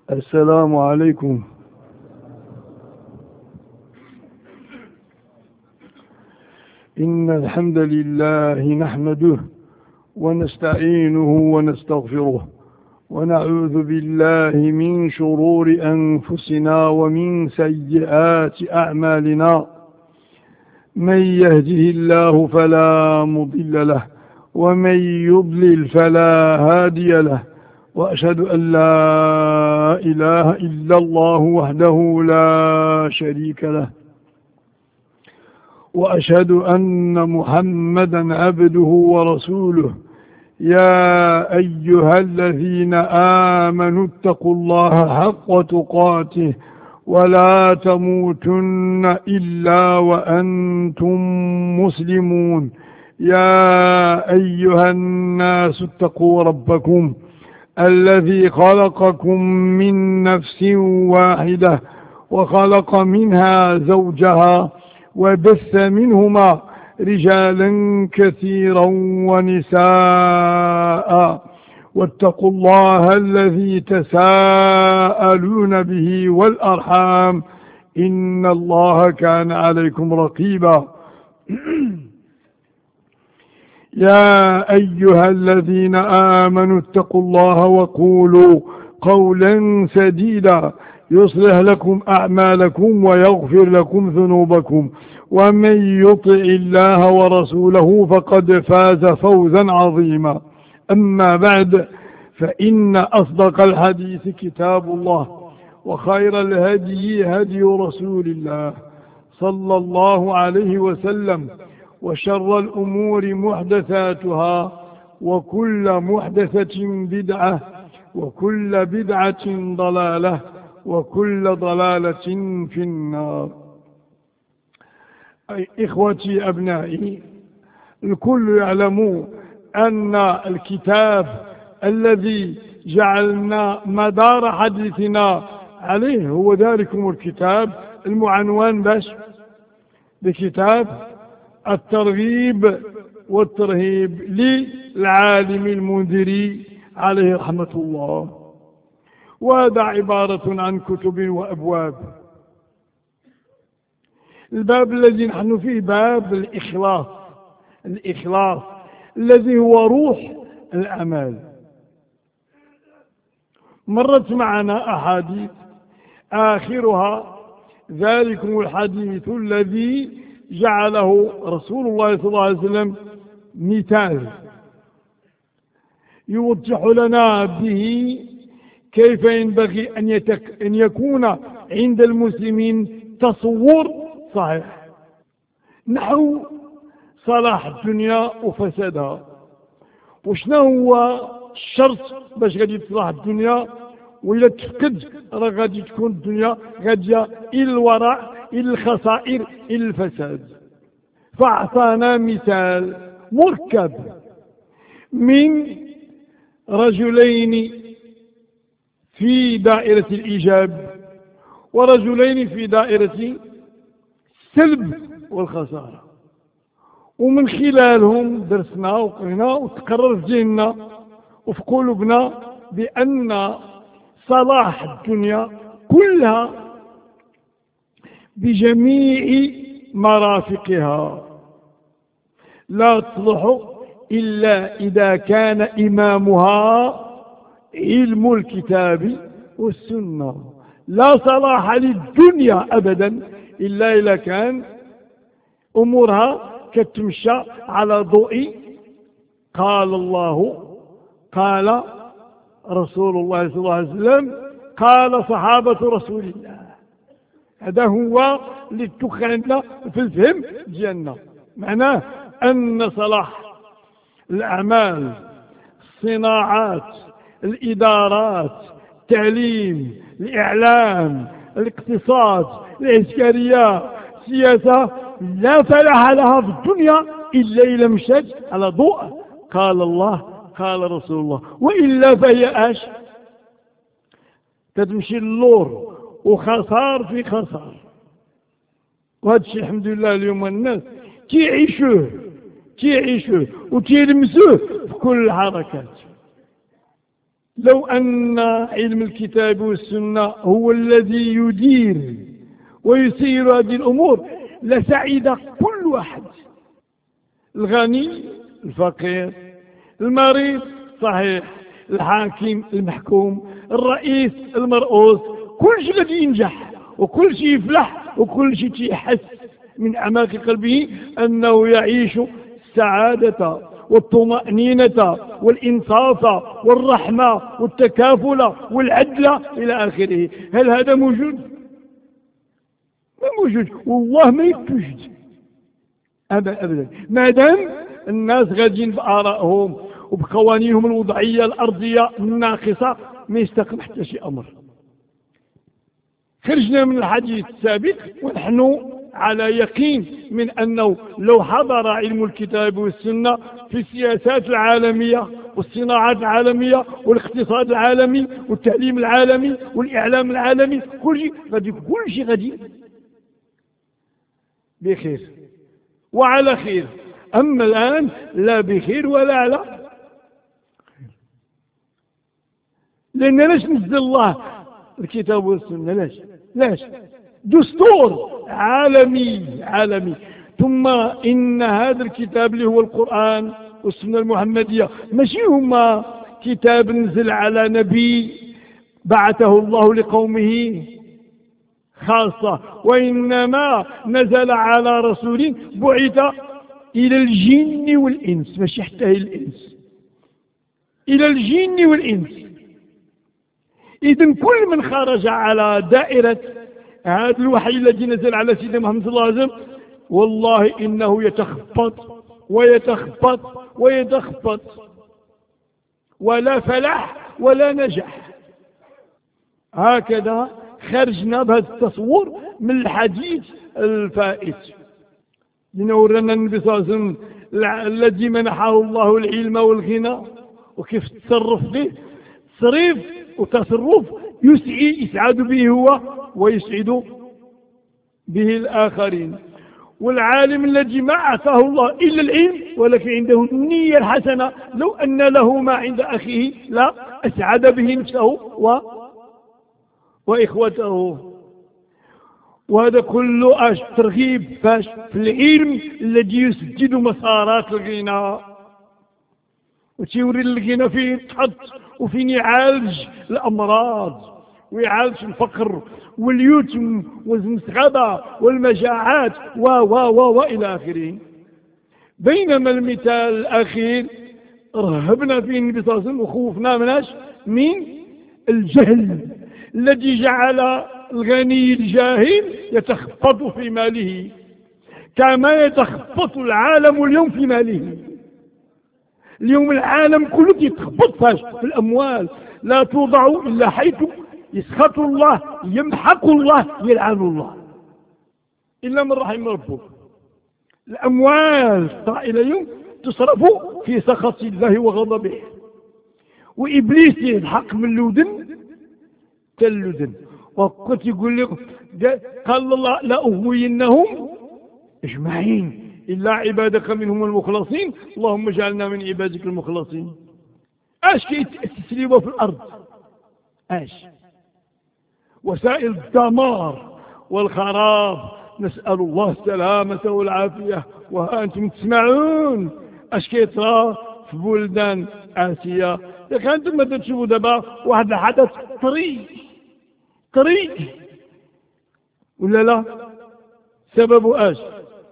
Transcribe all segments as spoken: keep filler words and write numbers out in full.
السلام عليكم. إن الحمد لله نحمده ونستعينه ونستغفره ونعوذ بالله من شرور أنفسنا ومن سيئات أعمالنا. من يهده الله فلا مضل له ومن يضلل فلا هادي له، وأشهد أن لا إله إلا الله وحده لا شريك له، وأشهد أن محمدا عبده ورسوله. يا أيها الذين آمنوا اتقوا الله حق تقاته ولا تموتن إلا وأنتم مسلمون. يا أيها الناس اتقوا ربكم الذي خلقكم من نفس واحدة وخلق منها زوجها وبث منهما رجالا كثيرا ونساء، واتقوا الله الذي تساءلون به والأرحام إن الله كان عليكم رقيبا. يا أيها الذين آمنوا اتقوا الله وقولوا قولا سديدا يصلح لكم أعمالكم ويغفر لكم ذنوبكم، ومن يطع الله ورسوله فقد فاز فوزا عظيما. أما بعد، فإن أصدق الحديث كتاب الله، وخير الهدي هدي رسول الله صلى الله عليه وسلم، وشر الأمور محدثاتها، وكل محدثة بدعة، وكل بدعة ضلالة، وكل ضلالة في النار. أي إخوتي أبنائي، الكل يعلم أن الكتاب الذي جعلنا مدار حديثنا عليه هو ذلكم الكتاب المعنوان باش بكتاب الترغيب والترهيب للعالم المنذري عليه رحمة الله. وهذا عبارة عن كتب وأبواب. الباب الذي نحن فيه باب الإخلاص، الإخلاص الذي هو روح الأعمال. مرت معنا أحاديث آخرها ذلكم الحديث الذي جعله رسول الله صلى الله عليه وسلم مثال يوضح لنا به كيف ينبغي أن, يتك أن يكون عند المسلمين تصور صحيح نحو صلاح الدنيا وفسادها. وشنا هو الشرط باش غادي تصلح الدنيا؟ وإلا تفقد راه غادي تكون الدنيا غادية إلى الوراء، إلى الخسائر، إلى الفساد. فأعطانا مثال مركب من رجلين في دائرة الإيجاب ورجلين في دائرة السلب والخسارة، ومن خلالهم درسنا وقرنا وتقرر في ذهننا وفي قلوبنا بأن صلاح الدنيا كلها بجميع مرافقها لا تصلح إلا إذا كان إمامها علم الكتاب والسنة. لا صلاح للدنيا أبدا إلا إذا كان أمورها كتمشى على ضوء قال الله قال رسول الله صلى الله عليه وسلم قال صحابة رسول الله. هذا هو اللي تدخلنا في الفهم ديالنا. معناه أن صلاح الأعمال، الصناعات، الإدارات، التعليم، الإعلام، الاقتصاد، العسكرية، السياسة لا فلاح لها في الدنيا إلا إذا مشت على ضوء قال الله قال رسول الله، وإلا فهي أش تتمشي اللور وخسار في خسار. وهذا الشيء الحمد لله اليوم الناس لو أن علم الكتاب والسنة هو الذي يدير ويسير هذه الأمور لسعيد كل واحد، الغني الفقير، المريض صحيح، الحاكم المحكوم، الرئيس المرؤوس، كل شيء غادي ينجح وكل شيء يفلح وكل شيء يحس من أعماق قلبه أنه يعيش السعادة والطمأنينة والإنصاف والرحمة والتكافل والعدل إلى آخره. هل هذا موجود؟ ما موجود، والله ما يتوجد أبدا، ما دام الناس غاديين بآرائهم وبقوانينهم الوضعية الأرضية الناقصة ما يستقم حتى شيء أمر. خرجنا من الحديث السابق ونحن على يقين من أنه لو حضر علم الكتاب والسنة في السياسات العالمية والصناعات العالمية والاقتصاد العالمي والتعليم العالمي والإعلام العالمي، كل شيء غادي كل شيء غادي بخير وعلى خير. أما الآن لا بخير ولا على خير، لأن لاش نزل الله الكتاب والسنة؟ لاش لاش دستور عالمي عالمي. ثم إن هذا الكتاب اللي هو القرآن والسنة المحمدية ماشي هما كتاب نزل على نبي بعثه الله لقومه خاصة، وإنما نزل على رسول بعث إلى الجن والإنس، ماشي حتى إلى الإنس، إلى الجن والإنس. إذن كل من خرج على دائرة هذا الوحي الذي نزل على سيدنا محمد صلى الله عليه وسلم والله إنه يتخبط ويتخبط ويتخبط ولا فلاح ولا نجاح. هكذا خرجنا بهذا التصور من الحديث الفائت لنورنا النبي صلى الله عليه وسلم الذي منحه الله العلم والغنى وكيف تصرف به تصريف وتصرف يسعي يسعد به هو ويسعد به الآخرين. والعالم الذي ما أعطاه الله إلا العلم ولكن عنده النية الحسنة لو أن له ما عند أخيه لا أسعد به نفسه و... وإخوته. وهذا كله أش ترغيب فاش في العلم الذي يسدد مسارات الغنى وتيوري الغنى فيه تحط وفين يعالج الأمراض ويعالج الفقر واليتم والمسغبة والمجاعات و و و وإلى آخره. بينما المثال الأخير رهبنا فيه النبي صلى الله عليه وسلم وخوفنا مناش من الجهل الذي جعل الغني الجاهل يتخبط في ماله كما يتخبط العالم اليوم في ماله. اليوم العالم كله يتخبط فاش في الأموال، لا توضع إلا حيث يسخط الله يمحق الله يلعن الله إلا من رحم ربه. الأموال الطائلة اليوم تصرف في سخط الله وغضبه، وإبليس يضحك من اللودن كاللودن. وقلت يقول لك قال الله لأغوينهم أجمعين إلا عبادك منهم المخلصين اللهم اجعلنا من عبادك المخلصين. اش كيتسليبوا في الأرض؟ اش وسائل الدمار والخراب، نسأل الله السلامة والعافية. وها أنتم تسمعون اش كيطرى في بلدان آسيا. لكن أنتم ما تشوفوا دابا واحد الحدث طريق طريق ولا لا؟ سببه اش؟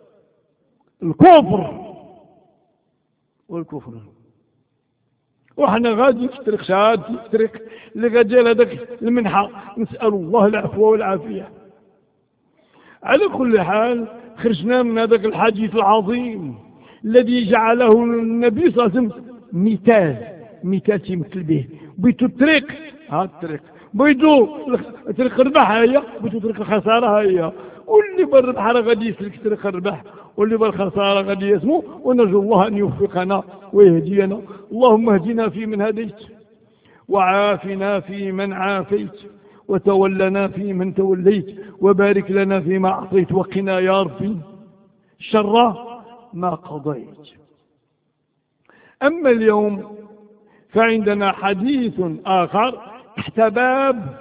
الكفر والكفر. وحنا غادي في الطريق شاد في الطريق اللي غادي هذاك المنحة، نسأل الله العفو والعافية. على كل حال خرجنا من هذاك الحديث العظيم الذي جعله النبي صلى الله عليه وسلم مثال مثال تمثل به. بيتو الطريق ها الطريق بيتو طريق الربح هي، بيتو طريق الخسارة هي. واللي بالربح راه غادي يسلك طريق الربح واللي بالخسارة غادي يسمو. ونرجو الله أن يوفقنا ويهدينا. اللهم اهدنا في من هديت وعافنا في من عافيت وتولنا في من توليت وبارك لنا فيما أعطيت وقنا يا ربي شر ما قضيت. أما اليوم فعندنا حديث آخر تحت باب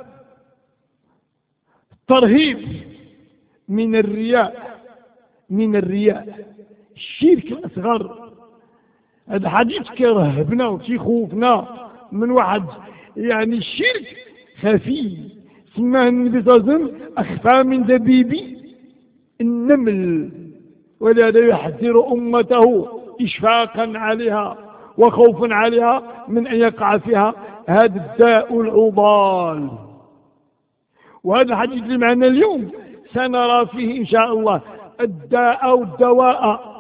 ترهيب من الرياء من الرياء الشرك الأصغر. هذا حديث كيرهبنا وكيخوفنا من واحد يعني الشرك خفي، سماه النبي صلى الله عليه وسلم أخفى من دبيب النمل، ولهذا يحذر أمته إشفاقا عليها وخوفا عليها من أن يقع فيها هذا الداء العضال. وهذا الحديث اللي معنا اليوم سنرى فيه إن شاء الله الداء والدواء،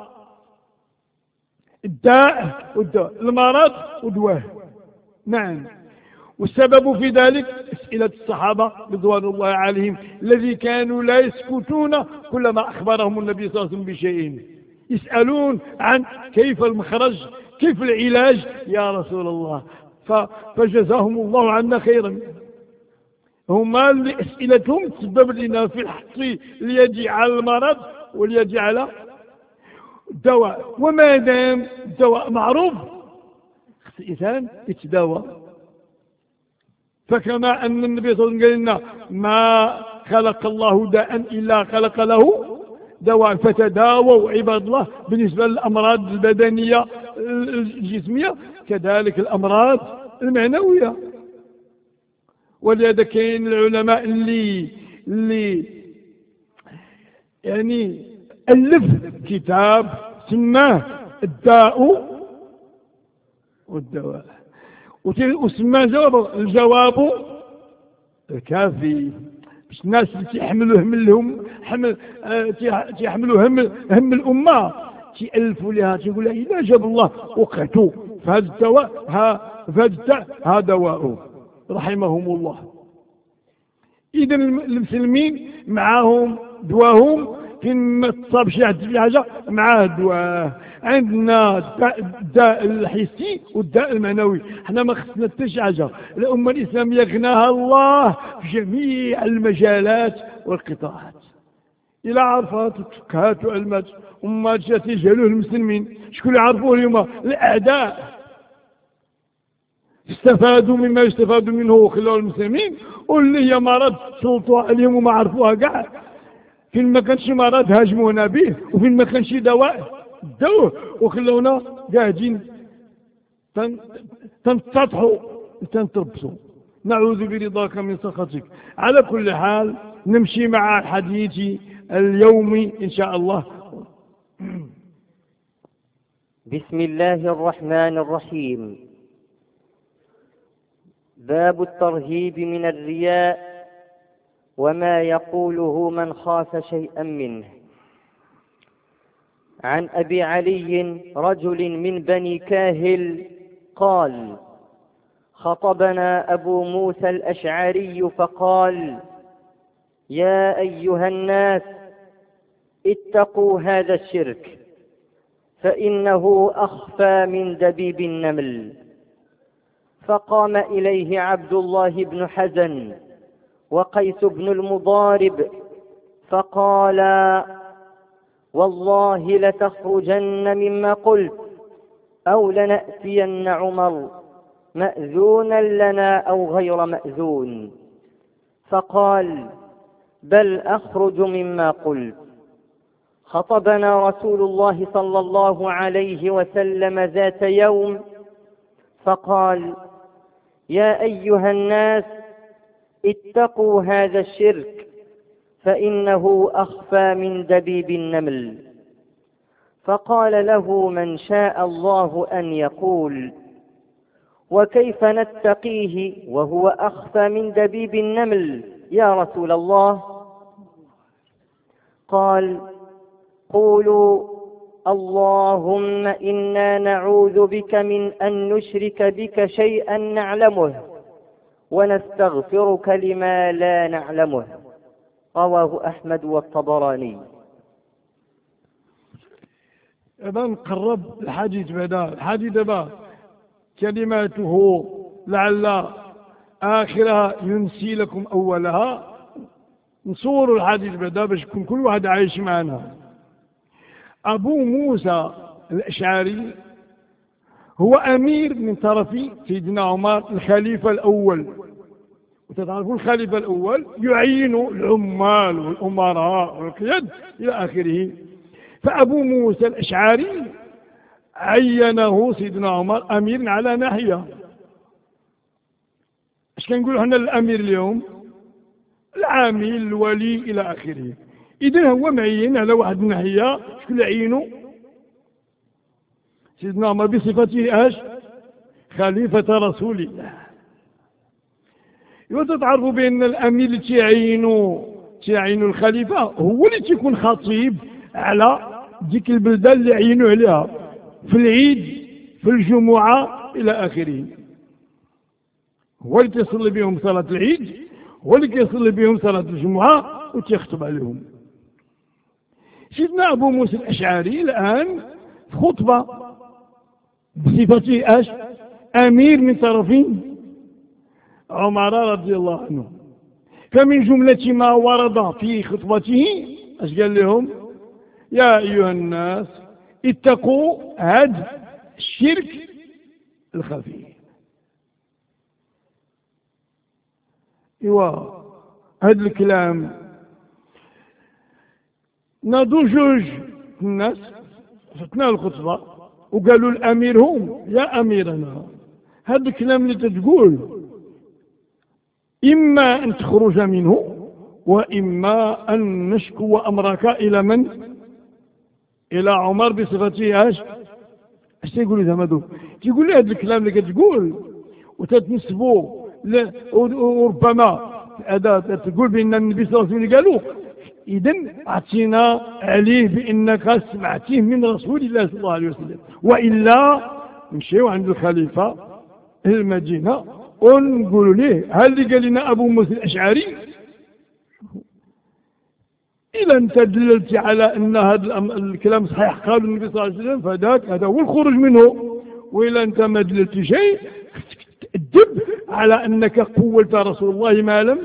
الداء والدواء، المرض ودواه. نعم. والسبب في ذلك أسئلة الصحابة رضوان الله عليهم الذي كانوا لا يسكتون كلما أخبرهم النبي صلى الله عليه وسلم بشيء، يسألون عن كيف المخرج، كيف العلاج يا رسول الله. فجزاهم الله عنا خيرا، هما اللي أسئلتهم تسبب لنا في الحث اليد على المرض واليد على الدواء. وما دام الدواء معروف خص الإنسان يتداوى. فكما أن النبي صلى الله عليه وسلم قال لنا ما خلق الله داء إلا خلق له دواء، فتداووا عباد الله. بالنسبة للأمراض البدنية الجسمية كذلك الأمراض المعنوية. ولهذا كاين العلماء اللي اللي يعني ألف كتاب سماه الداء والدواء، وسماه جواب الجواب الكافي، باش الناس اللي تيحملوا هم لهم حمل تيحملوا هم هم الأمة تيألفوا لها، تيقول لها إذا جاب الله وقعتوا فهذا الدواء ها فهذا الداء ها دواء رحمهم الله. إذا المسلمين معهم دواهم، فين ما تصاب شي حد في حاجة معاه دواه. عندنا الداء الحسي والداء المعنوي، حنا ما خصنا حتى شي حاجة. الأمة الإسلامية غناها الله في جميع المجالات والقطاعات، إلى عرفات وفقهات وعلمات وما تجهلوه المسلمين. شكون اللي عرفوه اليوم؟ الأعداء استفادوا مما يستفادوا منه وخلوا المسلمين، واللي هي مرض سلطوا عليهم وما عرفوها كاع. فين ما كانش مرض هاجمونا به، وفين ما كانش دواء داوه وخلونا قاعدين تنتطحوا تنتربصوا. نعوذ برضاك من سخطك. على كل حال نمشي مع الحديث اليومي إن شاء الله. بسم الله الرحمن الرحيم. باب الترهيب من الرياء وما يقوله من خاف شيئا منه. عن أبي علي رجل من بني كاهل قال: خطبنا أبو موسى الأشعري فقال: يا أيها الناس اتقوا هذا الشرك فإنه أخفى من دبيب النمل. فقام إليه عبد الله بن حزن وقيس بن المضارب فقالا: والله لتخرجن مما قلت أو لنأتين عمر مأذونا لنا أو غير مأذون. فقال: بل أخرج مما قلت. خطبنا رسول الله صلى الله عليه وسلم ذات يوم فقال: يا أيها الناس اتقوا هذا الشرك فإنه أخفى من دبيب النمل. فقال له من شاء الله أن يقول: وكيف نتقيه وهو أخفى من دبيب النمل يا رسول الله؟ قال: قولوا: اللهم إنا نعوذ بك من أن نشرك بك شيئا نعلمه ونستغفرك لما لا نعلمه. رواه أحمد والطبراني. إذا نقرب الحديث بعدا الحديث دابا كلماته لعل آخرها ينسي لكم أولها. نصور الحديث بعدا باش يكون كل واحد عايش معنا. أبو موسى الأشعري هو أمير من طرف سيدنا عمر الخليفة الأول. وتتعرفون الخليفة الأول يعين العمال والأمراء والقياد إلى آخره. فأبو موسى الأشعري عينه سيدنا عمر أمير على ناحية. اش كنقولوا حنا الأمير اليوم؟ العامل الولي إلى آخره. إذن هو معين على واحد الناحية. شكون اللي عينه؟ سيدنا عمر بصفته اش؟ خليفة رسول الله. وتتعرفوا بأن الأمير اللي تعينوا تعينوا الخليفة هو اللي تيكون خطيب على ديك البلدة اللي عينوا عليها في العيد في الجمعة إلى آخره. هو اللي تيصلي بهم صلاة العيد، هو اللي كيصلي بهم صلاة الجمعة وتيخطب عليهم. سيدنا أبو موسى الأشعري الآن في خطبة بصفته اش؟ أمير من طرفين عمر رضي الله عنه. فمن جملة ما ورد في خطبته اش قال لهم؟ يا أيها الناس اتقوا هذا الشرك الخفي. ايوا هذا الكلام ناضوا جوج الناس في اثناء الخطبة وقالوا الأمير هم يا أميرنا، هذا الكلام اللي تتقول إما أن تخرج منه وإما أن نشكو أمرك إلى من؟ إلى عمر بصفته اش؟ اش تيقول لي هذا؟ تيقول لي هذا الكلام اللي كتقول وتتنسبوا وربما هذا تقول بأن النبي صلى الله عليه وسلم قالوا، إذن أعطينا عليه بأنك سمعتيه من رسول الله صلى الله عليه وسلم، وإلا نمشيو عند الخليفة المدينة ونقول له هل اللي قال لنا أبو موسى الأشعري إذا أنت دللت على أن هذا الكلام صحيح قال النبي صلى الله عليه وسلم فذاك هذا هو الخروج منه، وإلا أنت ما دللت شيء تأدب على أنك قولت رسول الله ما لم.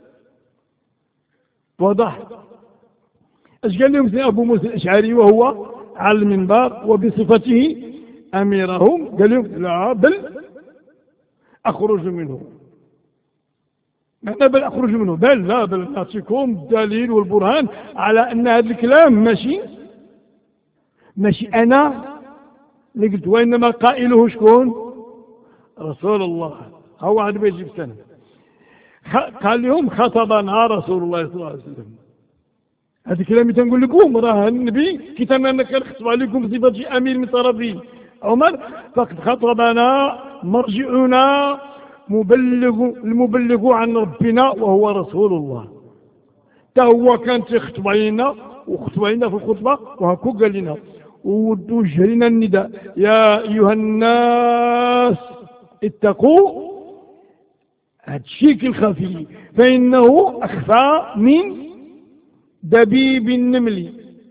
واضح؟ ايش قال لهم أبو موسى الأشعري وهو على المنبر وبصفته أميرهم؟ قال لهم لا بل أخرج منه. معنى بل أخرج منه؟ بل لا بل نعطيكم الدليل والبرهان على أن هذا الكلام ماشي ماشي أنا اللي قلت، وإنما قائله شكون؟ رسول الله. هو عاد بيجيب سنة قال لهم خطبنا رسول الله صلى الله عليه وسلم. هذا الكلام تنقول لكم راه النبي كتبنا أنك نخطب عليكم بصفة أمير من طرف عمر، فقد خطبنا مرجعنا مبلغ المبلغ عن ربنا وهو رسول الله. تا هو كان تخطب علينا وخطب علينا في الخطبة وهكو قال لنا ووجه لنا النداء يا أيها الناس اتقوا هذا الشرك الخفي فإنه أخفى من دبيب النمل.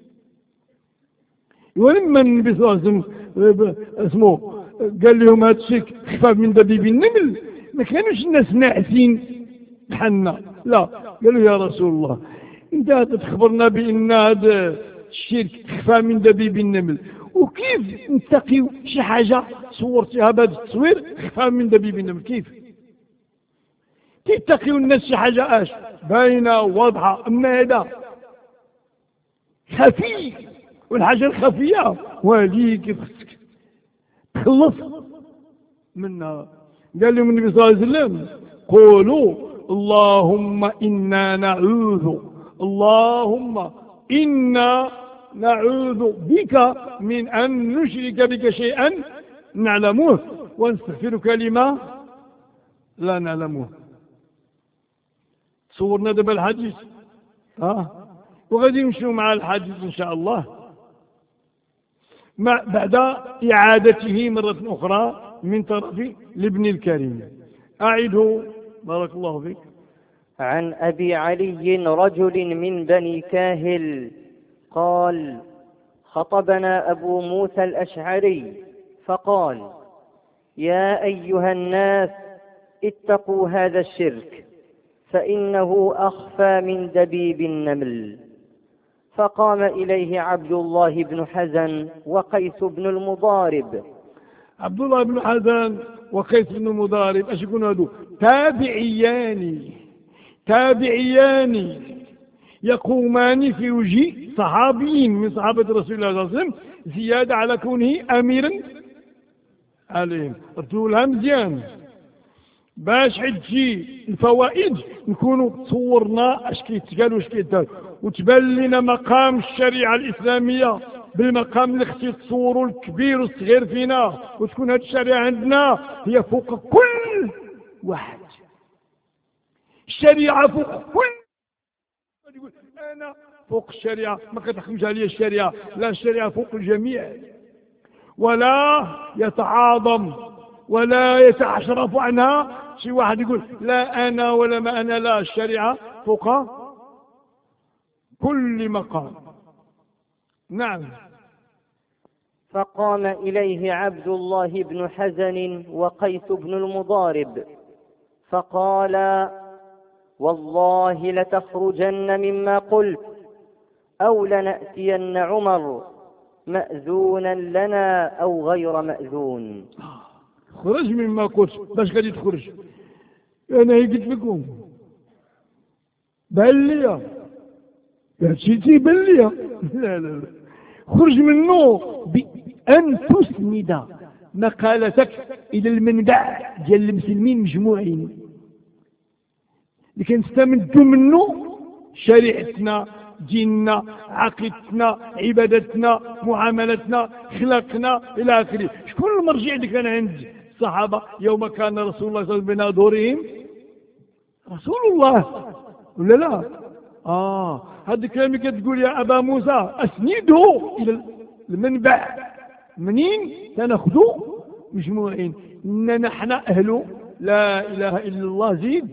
ولما النبي صلى الله عليه وسلم اسمه قال لهم هذا الشرك أخفى من دبيب النمل ما كانوش الناس ناعسين بحالنا، لا قالوا يا رسول الله انت تخبرنا بأن هذا الشرك أخفى من دبيب النمل، وكيف نتقيو شي حاجة صورتها بهذا التصوير أخفى من دبيب النمل؟ كيف كيف تقيوا الناس شي حاجة اش باينة واضحة؟ أما هذا خفي، والحاجة الخفية ولي كيف خصك تخلص منها. قال لهم النبي صلى الله عليه وسلم قولوا اللهم إنا نعوذ اللهم إنا نعوذ بك من أن نشرك بك شيئا نعلمه ونستغفرك لما لا نعلمه. صورنا دابا الحديث اه وغادي نمشيو مع الحديث ان شاء الله مع بعد اعادته مره اخرى من طرف الابن الكريم. اعده بارك الله فيك. عن ابي علي رجل من بني كاهل قال خطبنا ابو موسى الاشعري فقال يا ايها الناس اتقوا هذا الشرك فإنه أخفى من دبيب النمل. فقام إليه عبد الله بن حزن وقيس بن المضارب. عبد الله بن حزان وقيس بن مضارب اش يكونوا هادو؟ تابعيان تابعيان يقومان في وجه صحابيين من صحابة رسول الله صلى الله عليه وسلم، زيادة على كونه أميرا عليهم. رتولها مزيان باش حتجي الفوائد نكونوا تصورنا اش كيتقال واش كيدار، وتبان لنا مقام الشريعة الإسلامية بالمقام اللي خصو تصوروا الكبير والصغير فينا، وتكون هذه الشريعة عندنا هي فوق كل واحد. الشريعة فوق كل، يقول أنا فوق الشريعة ما كتحكمش عليا الشريعة، لا، الشريعة فوق الجميع، ولا يتعاظم ولا يتعشرف عنها شي واحد يقول لا أنا ولا ما أنا، لا، الشريعة فوق كل مقام. نعم. فقام إليه عبد الله بن حزن وقيس بن المضارب فقال: والله لتخرجن مما قلت أو لنأتين عمر مأذونا لنا أو غير مأذون. خرج مما قلت. باش غادي تخرج؟ أنا هي قلت لكم بان ليا هادشي تيبان ليا. لا لا لا، خرج منه بأن تسند مقالتك إلى المنبع ديال المسلمين مجموعين اللي كنستمدوا منه شريعتنا، ديننا، عقيدتنا، عبادتنا، معاملتنا، خلقنا إلى آخره. شكون المرجع اللي كان عند الصحابة يوم كان رسول الله صلى الله عليه وسلم بين أظهرهم؟ رسول الله ولا لا؟ آه هذا الكلام اللي كتقول يا أبا موسى أسنده إلى المنبع، منين سنأخذه مجموعين؟ إننا نحن أهل لا إله إلا الله زيد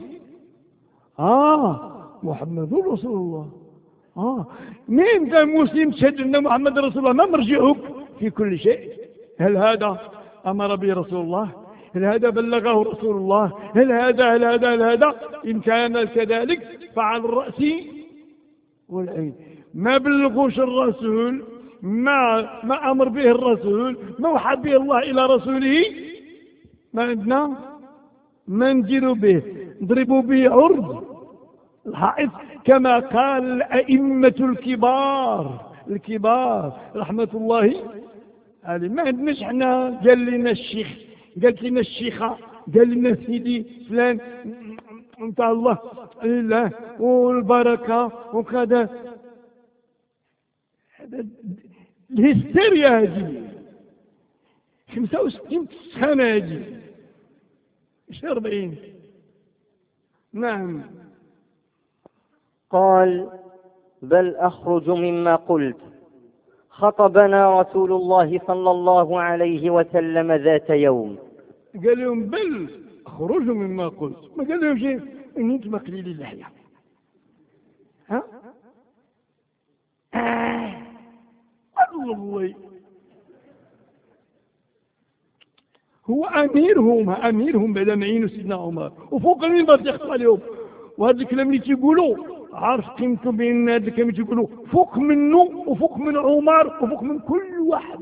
آه محمد رسول الله. آه مين كان مسلم تشهد أن محمد رسول الله؟ ما مرجعك في كل شيء؟ هل هذا أمر به رسول الله؟ هل هذا بلغه رسول الله؟ هل هذا هل هذا هل هذا؟ إن كان كذلك فعلى الرأس والعين. ما بلغوش الرسول، ما ما أمر به الرسول، ما وحى به الله إلى رسوله، ما عندنا ما نديروا به، نضربوا به عرض الحائط كما قال الأئمة الكبار الكبار رحمة الله عليه. ما عندناش حنا قال لنا الشيخ، قالت لنا الشيخة، قال لنا سيدي فلان انت الله لله والبركة وكذا. هذا الهستيريا هذه خمسة وستين سنة هذه مش أربعين. نعم. قال: بل أخرج مما قلت. خطبنا رسول الله صلى الله عليه وسلم ذات يوم. قال لهم بل اخرجوا مما قلت، ما قال لهم شيء ان انتم قليل اللحيه. ها آه. والله هو اميرهم اميرهم بعد ما يعينوا سيدنا عمر وفوق المنبر تيخطب عليهم. وهذا الكلام اللي تيقولوا عارف قيمته بين هذا الكلام اللي تيقولوا فوق منه وفوق من عمر وفوق من كل واحد.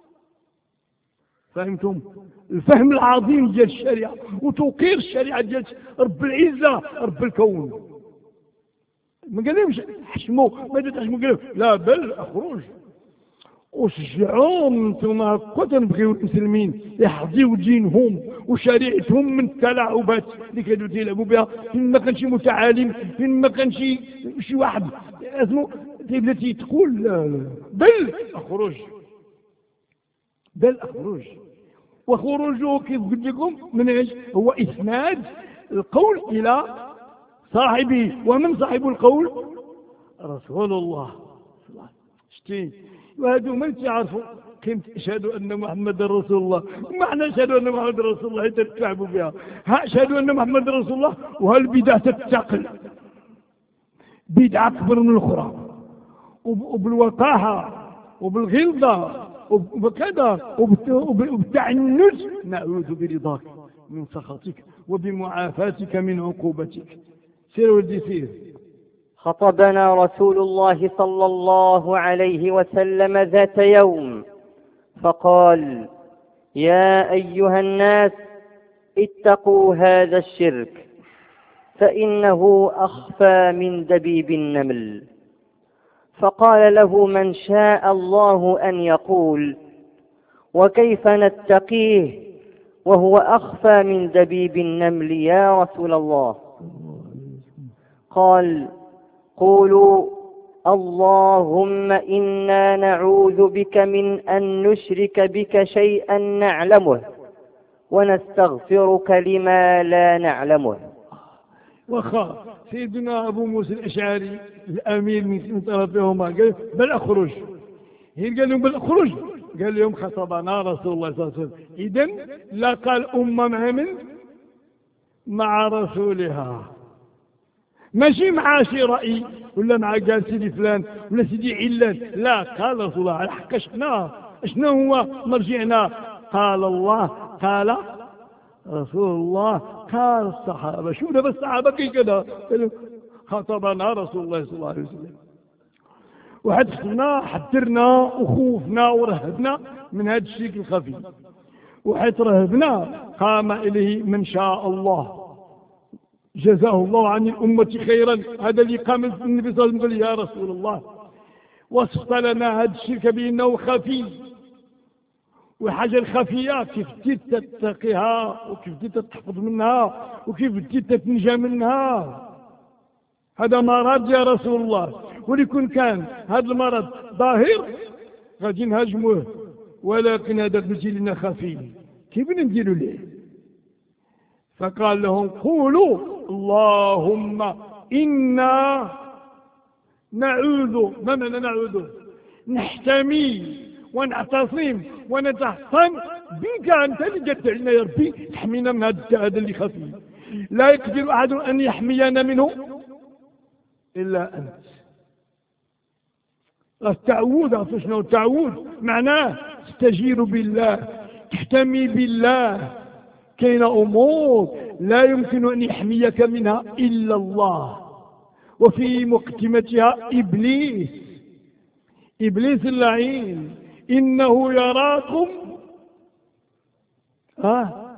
فهمتم الفهم العظيم ديال الشريعة وتوقير الشريعة ديال رب العزة رب الكون. ما قال لهمش حشموا، ما تحشموا، قال لهم لا بل اخرج وشجعوهم انتم هكا تنبغيو المسلمين يحفظوا دينهم وشريعتهم من التلاعبات اللي كانوا تيلعبوا بها. فين ما كان شي متعالم، فين ما كان شي شي واحد اسمه تيبدا تيقول لا لا بل اخرج بل اخرج. وخروجه كيف قلت لكم من ايش؟ هو اسناد القول الى صاحبه. ومن صاحب القول؟ رسول الله. شتي وهذو من تعرفوا كيف اشهدوا ان محمد رسول الله. معنى اشهدوا ان محمد رسول الله تتلعبوا بها. ها اشهدوا ان محمد رسول الله وهالبدعه تتقل بدعه اكبر من الاخرى وبالوقاحه وبالغلظه وبكذا وبالتعنت. نعوذ برضاك من سخطك وبمعافاتك من عقوبتك. سير ولدي سير. خطبنا رسول الله صلى الله عليه وسلم ذات يوم فقال: يا أيها الناس اتقوا هذا الشرك فإنه أخفى من دبيب النمل. فقال له من شاء الله أن يقول وكيف نتقيه وهو أخفى من دبيب النمل يا رسول الله؟ قال قولوا اللهم إنا نعوذ بك من أن نشرك بك شيئا نعلمه ونستغفرك لما لا نعلمه. وخا سيدنا أبو موسى الأشعري الأمير من طرفهما قال بل أخرج، هي قال لهم بل أخرج، قال لهم خطبنا رسول الله صلى الله عليه وسلم. إذن لا قال أمة مع من؟ مع رسولها، ماشي مع شي رأي ولا مع قال سيدي فلان ولا سيدي علان، لا قال رسول الله على حق. شنا شنو هو مرجعنا؟ قال الله، قال رسول الله، قال الصحابة. شو دابا الصحابة كي كذا خاطبنا رسول الله صلى الله عليه وسلم، وحدثنا حذرنا وخوفنا ورهبنا من هذا الشرك الخفي، وحيث رهبنا قام إليه من شاء الله جزاه الله عن الأمة خيرا. هذا اللي قام النبي صلى الله عليه وسلم قال يا رسول الله وصف لنا هذا الشرك بأنه خفي، والحاجة الخفية كيف تتقيها وكيف تحفظ منها وكيف تتنجى منها. هذا مرض يا رسول الله، ولكن كان هذا المرض ظاهر غادي نهاجموه، ولكن هذا بيجي لنا خفي، كيف نديروا ليه؟ فقال لهم قولوا اللهم إنا نعوذ، ما معنى نعوذ؟ نحتمي ونعتصم ونتحصن بك أنت اللي جدت علينا يا ربي، تحمينا من هذا اللي خفي، لا يقدر أحد أن يحمينا منه إلا أنت. التعوذ شنو التعوذ؟ معناه تستجير بالله، تحتمي بالله. كاين أمور لا يمكن أن يحميك منها إلا الله، وفي مقدمتها إبليس، إبليس اللعين إنه يراكم ها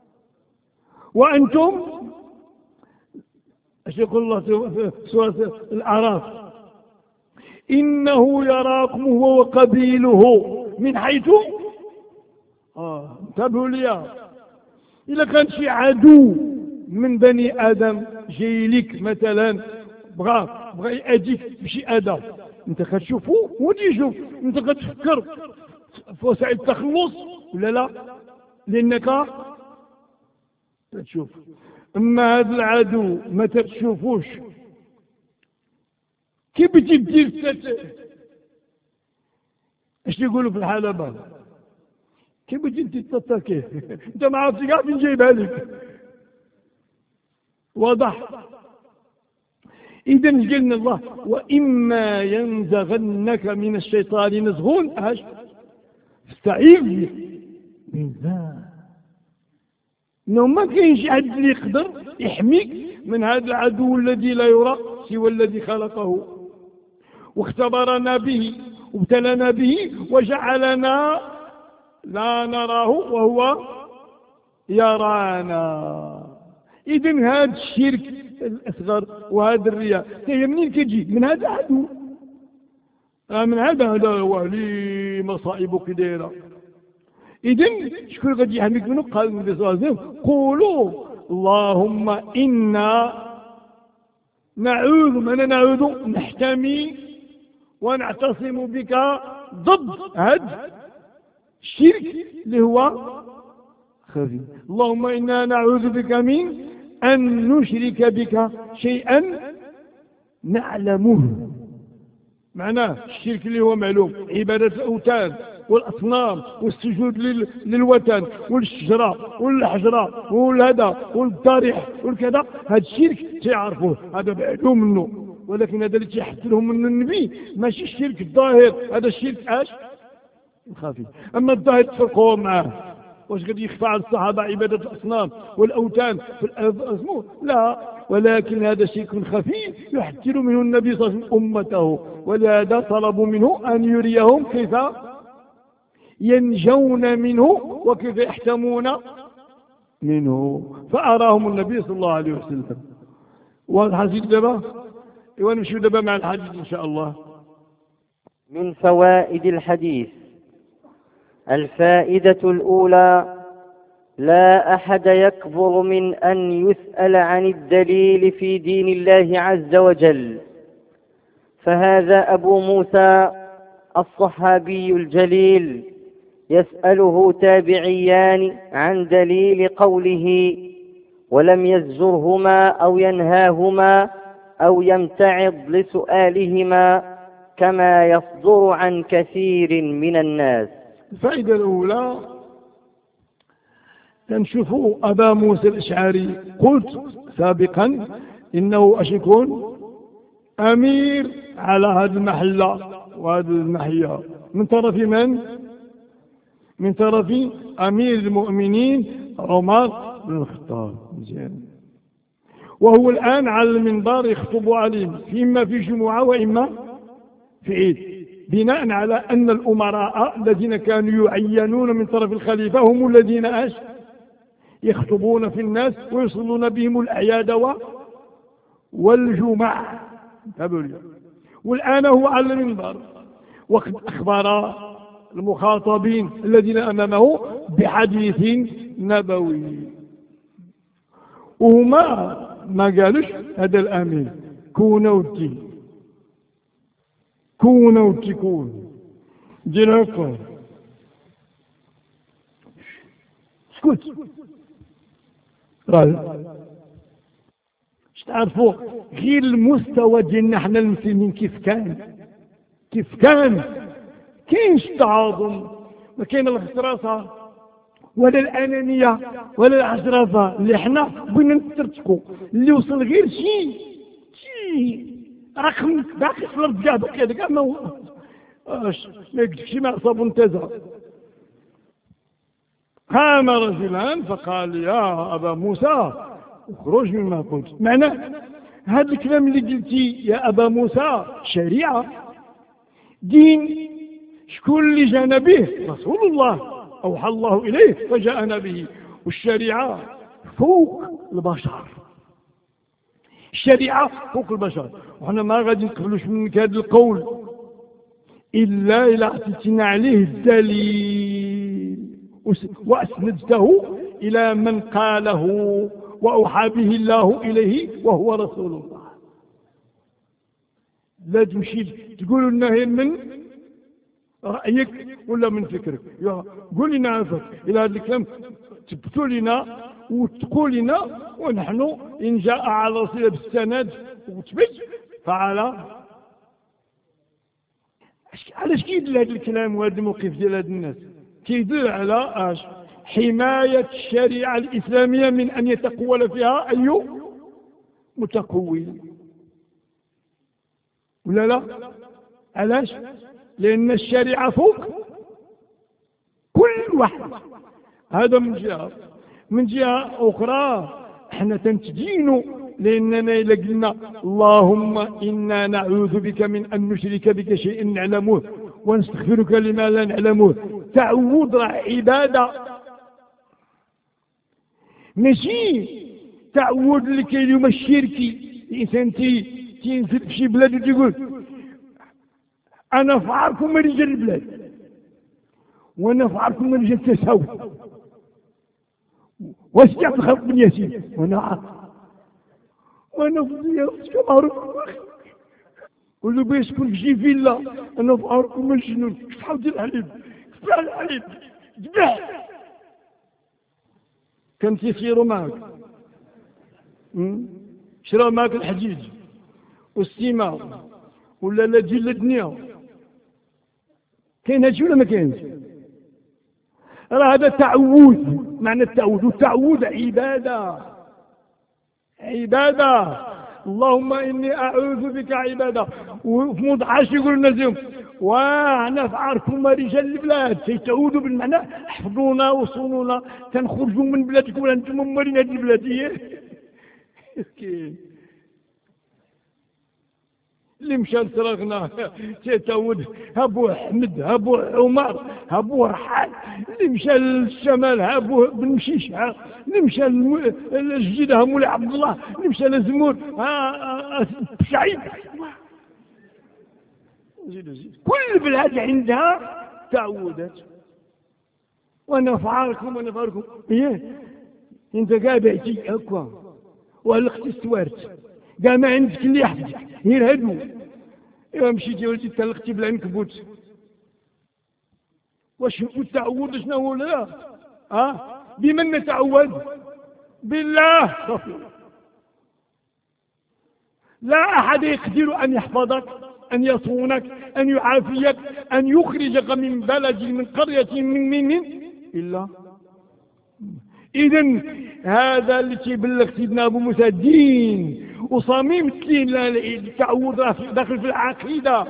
وأنتم، ايش يقول الله في سورة الأعراف؟ إنه يراكم هو وقبيله من حيث آه انتبهوا لي، إذا كان شي عدو من بني آدم جاي لك مثلا بغى بغى يأذيك بشي أذى، أنت كتشوفو ودي يشوف، أنت كتفكر في وسائل التخلص ولا لا؟ لأنك تشوف. أما هذا العدو ما تشوفوش، كيف تدير؟ اش يقولوا في الحلبة؟ كيف تجي تتكي؟ انت ما عرفتش كاع فين جايبها لك. واضح؟ اذا قلنا الله واما ينزغنك من الشيطان نزغ اش استعيذ بالله، انه ما كاينش حد اللي يقدر يحميك من هذا العدو الذي لا يرى سوى الذي خلقه واختبرنا به وابتلنا به وجعلنا لا نراه وهو يرانا. إذن هذا الشرك الأصغر وهذا الرياء هي منين كتجي؟ من هذا عدو، من هذا هذا هو لي مصائب كديرة. إذن شكون غادي يحميك منه؟ قال النبي صلى الله عليه وسلم قولوا اللهم إنا نعوذ، من نعوذ نحتمي ونعتصم بك ضد هذا الشرك اللي هو خفي. اللهم إنا نعوذ بك من أن نشرك بك شيئا نعلمه. معناه الشرك اللي هو معلوم، عبادة الأوثان والأصنام والسجود للوثن والشجرة والحجرة والهدى والضريح والكذا، هذا الشرك تعرفوه، هذا بعدو منه. ولكن هذا اللي تيحذرهم منه النبي ماشي الشرك الظاهر، هذا الشرك اش؟ الخفي. اما الظاهر تفرقوا معاه، واش غادي يخفى على الصحابه عباده الاصنام والاوثان في الاسماء؟ لا، ولكن هذا شرك خفي يحذر منه النبي صلى الله عليه وسلم امته، ولهذا طلبوا منه ان يريهم كيف ينجون منه وكيف يحتمون منه. فأراهم النبي صلى الله عليه وسلم. والحديث دابا ونمشي دابا مع الحديث إن شاء الله. من فوائد الحديث: الفائدة الأولى: لا أحد يكبر من أن يسأل عن الدليل في دين الله عز وجل، فهذا أبو موسى الصحابي الجليل يسأله تابعيان عن دليل قوله، ولم يزجرهما أو ينهاهما أو يمتعض لسؤالهما كما يصدر عن كثير من الناس. الفائدة الأولى تنشوفوا أبا موسى الأشعري، قلت سابقا إنه أش يكون أمير على هذه المحلة وهذه المحية من طرف من؟ من طرف أمير المؤمنين عمر بن الخطاب. وهو الآن على المنبر يخطب عليهم، إما في جمعة وإما في عيد، بناء على أن الأمراء الذين كانوا يعينون من طرف الخليفة هم الذين أش يخطبون في الناس ويصلون بهم الأعياد والجمع. والآن هو على المنبر وقد أخبر المخاطبين الذين أمامه بحديث نبوي، وهما ما قالوش هذا الأمير كون ودي كون ودي كون دير هكا اسكت. اش تعرفوا غير المستوى ديالنا حنا المسلمين كيف كان كيف كان كاينش التعاظم، ما كاين الخسراسه ولا الانانيه ولا العجرفه اللي حنا بغينا نسترتقوا، اللي وصل غير شي شي رقم باقي في الارض كاع باقي هذاك ما اش ما يكتبش مع صابون تازه. قام رجلان فقال يا ابا موسى اخرج مما قلت. معنى هذا الكلام اللي قلتي يا ابا موسى شريعه دين، شكون اللي جانا به؟ رسول الله اوحى الله اليه فجاءنا به. والشريعه فوق البشر، الشريعه فوق البشر، وحنا ما غادي نقبلوش منك هذا القول الا الى اعطيتنا عليه الدليل واسندته الى من قاله واوحى به الله اليه وهو رسول الله. لا تمشي تقول لنا هي من رأيك ولا من فكرك، قول لنا عفاك إلى هذا الكلام تثبتوا لنا وتقول لنا، ونحن إن جاء على صلة بالسند وتثبت فعلى. علاش كيدل هذا الكلام وهذا الموقف ديال هاد الناس؟ كيدل على اش؟ حماية الشريعة الإسلامية من أن يتقول فيها أي متقول، ولا لا؟ علاش؟ لأن الشريعة فوق كل واحد. هذا من جهة. من جهة أخرى احنا تنتدين، لأننا إذا قلنا اللهم إنا نعوذ بك من أن نشرك بك شيء نعلمه ونستغفرك لما لا نعلمه، تعوذ عبادة ماشي تعوذ لكلمة الشركي. الإنسان تينزل في شي بلاد وتقول أنا فعاركم رجال البلاد وأنا فعاركم رجال التساوي واسجع تخاف بن ياسين وأنا عارف وأنا في زيارتك معروف قلوا بيه يسكن في شي فيلا أنا فعاركم مجنون. شحال ديال الحليب شحال الحليب ذبح كان تيسيروا معك شراو معك الحديد والسيما ولا لا تجي الدنيا. كاين هادشي ولا ما كاينش؟ راه هذا تعوذ. معنى التعوذ، والتعوذ عبادة عبادة. اللهم إني أعوذ بك عبادة. وفي موضعاش يقول الناس اليوم وانا فعاركم رجال البلاد تيتعودوا بالمعنى احفظونا وصونونا تنخرجوا من بلادكم ولا انتم ممرين هذه البلاد. اللي مشى لسرغنا تيتاود هابو أحمد هابو عمر هابو رحال، اللي مشى للشمال هابو بن مشيشة، اللي مشى للجديدة مولاي عبد الله، اللي مشى لزمور ها شعيب. كل بلاد عندها تعودات. وانا فعاركم وانا فعاركم ايه انت قاعد بعتي هكا وهلقتي استوارت قال ما عندك اللي يحفظك غير هدو. ايوا مشيتي ولدي تلقتي بالعنكبوت. واش التعود شنو هو؟ لا اه بمن نتعود؟ بالله صفي. لا احد يقدر ان يحفظك، ان يصونك، ان يعافيك، ان يخرجك من بلد من قرية من من الا. اذا هذا اللي تيبلغ سيدنا ابو موسى دين وصميم الدين التعود داخل في العقيدة.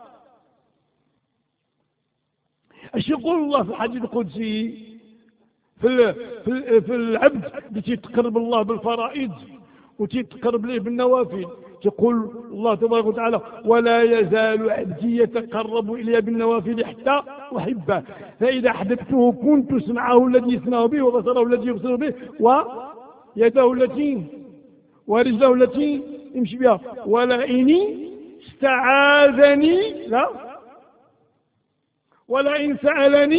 اش يقول الله في الحديث القدسي في في, في العبد اللي تيتقرب الله بالفرائض وتيتقرب ليه بالنوافل؟ يقول الله تبارك وتعالى ولا يزال عبدي يتقرب إلي بالنوافل حتى أحبه، فإذا أحببته كنت سمعه الذي يسمع به وبصره الذي يبصر به ويده التي ورجله التي يمشي بها ولئن استعاذني لا ولئن سألني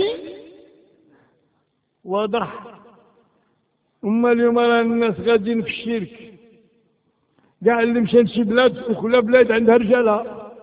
وضح. أما اليوم الناس غادين في الشرك، قاع اللي مشى لشي بلاد وكل بلاد عندها رجالها.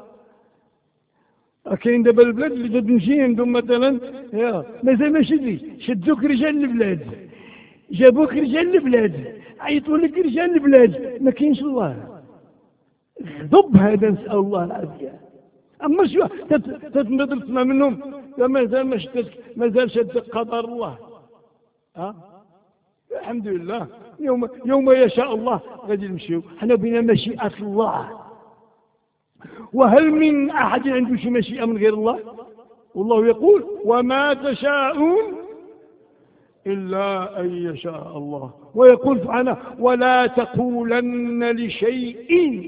كاين دابا البلاد اللي تمشي عندهم مثلا مازال ما شديش شدوك رجال البلاد، جابوك رجال البلاد، عيطوا لك رجال البلاد، ما كاينش الله. غضب هذا، نسأل الله العافية. أما شو تتنظر تسمع منهم مازال ما شدك، مازال شدك قدر الله. ها الحمد لله يوم يوم يشاء الله غادي نمشيو حنا بنا مشيئة الله. وهل من أحد عنده شي مشيئة من غير الله؟ والله يقول وما تشاءون إلا أن يشاء الله. ويقول سبحانه ولا تقولن لشيء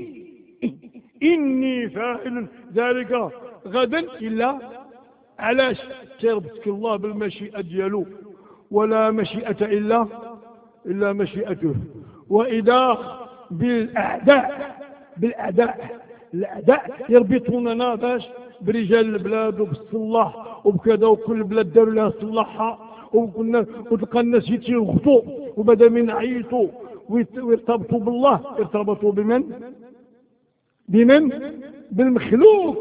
إني فاعل ذلك غدا إلا. علاش؟ تربطك الله بالمشيئة ديالو، ولا مشيئة إلا إلا مشيئته. وإذا بالأعداء بالأعداء الأعداء يربطوننا باش برجال البلاد وبالصلاح وبكذا، وكل بلاد داروا لها صلاحها، وكنا وتلقى الناس يتيغطوا وبدا من عيطوا ويرتبطوا بالله يرتبطوا بمن؟ بمن؟ بالمخلوق.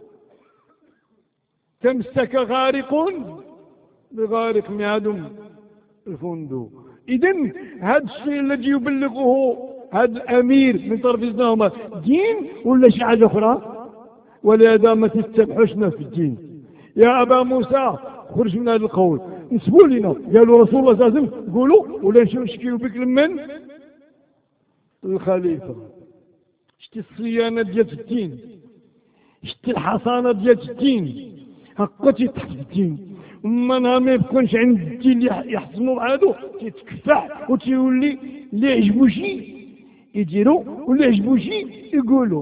تمسك غارق بغارق معدم الفندق. إذن هذا الشيء الذي يبلغه هذا الأمير من طرف إذنهما دين ولا شي حاجة أخرى؟ ولهذا ما تستبحشنا في الدين. يا أبا موسى خرج من هذا القول، نسبوا لنا قالوا رسول الله صلى الله عليه وسلم قولوا ولا نشكيو بك لمن؟ الخليفة. شتي الصيانة ديال الدين، شتي الحصانة ديال الدين، هكا تحت الدين. وما نهار ما يكونش عند الدين اللي يحصنوا مع هادو تيتكفح وتيولي اللي يعجبو شي يديروا واللي يعجبو شي يقولوا.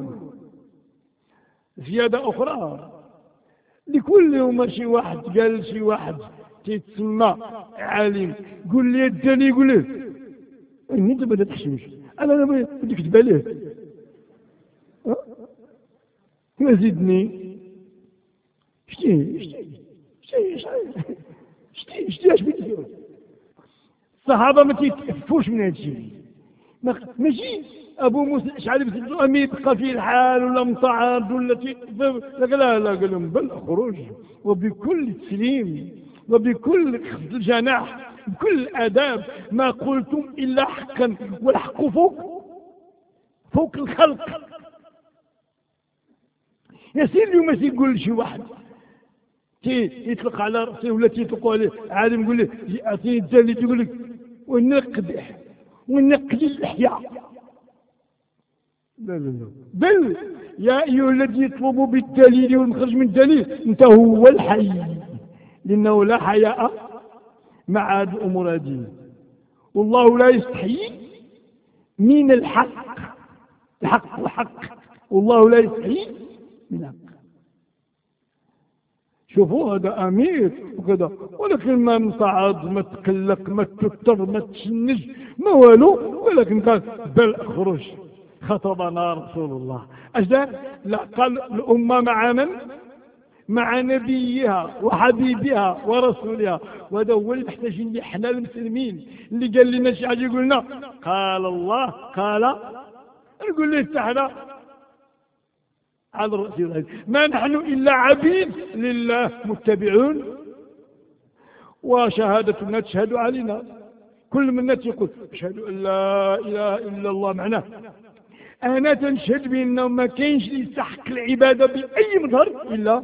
زيادة أخرى لكل يوم شي واحد قال شي واحد تيتسمى عالم قول لي الدليل، يقول له اني انت بدات تحشمش انا انا بدي نكتب عليه ما زيدني. شتي شتي شتي شتي شتي اش بدي ندير؟ الصحابه ما تيتكفوش من هذا الشيء. ماشي ابو موسى الاشعري بن امير تلقى فيه الحال ولا متعارض ولا لا لا قال لهم بل خروج وبكل تسليم وبكل خفض الجناح بكل اداب، ما قلتم الا حقا والحق فوق فوق الخلق. يا سيدي اليوم تيقول لشي واحد يطلق على راسه ولا تيطلقوا عليه عالم يقول له اعطيني الدليل، تقول لك ونقدح ونقلي اللحيه. لا لا لا بل يا ايها الذي يطلب بالدليل والمخرج من الدليل انت هو الحي، لانه لا حياء مع هذه الامور هذه. والله لا يستحيي من الحق. الحق الحق والله لا يستحي من الحق. شوفوا هذا أمير وكذا، ولكن ما مصعد ما تقلق ما تتر ما تشنج ما والو، ولكن قال بل اخرج خطبنا رسول الله. أجل لا، قال الأمة مع من؟ مع نبيها وحبيبها ورسولها. وهذا هو اللي محتاجين ليه احنا المسلمين، اللي قال لنا شي حاجه يقولنا قال الله قال، نقول له استحنا على الرسول، ما نحن الا عبيد لله متبعون، وشهادتنا تشهد علينا. كل منا يقول اشهد ان لا اله الا الله، معناه انا تنشهد بانه ما كاينش اللي يستحق العباده باي مظهر الا،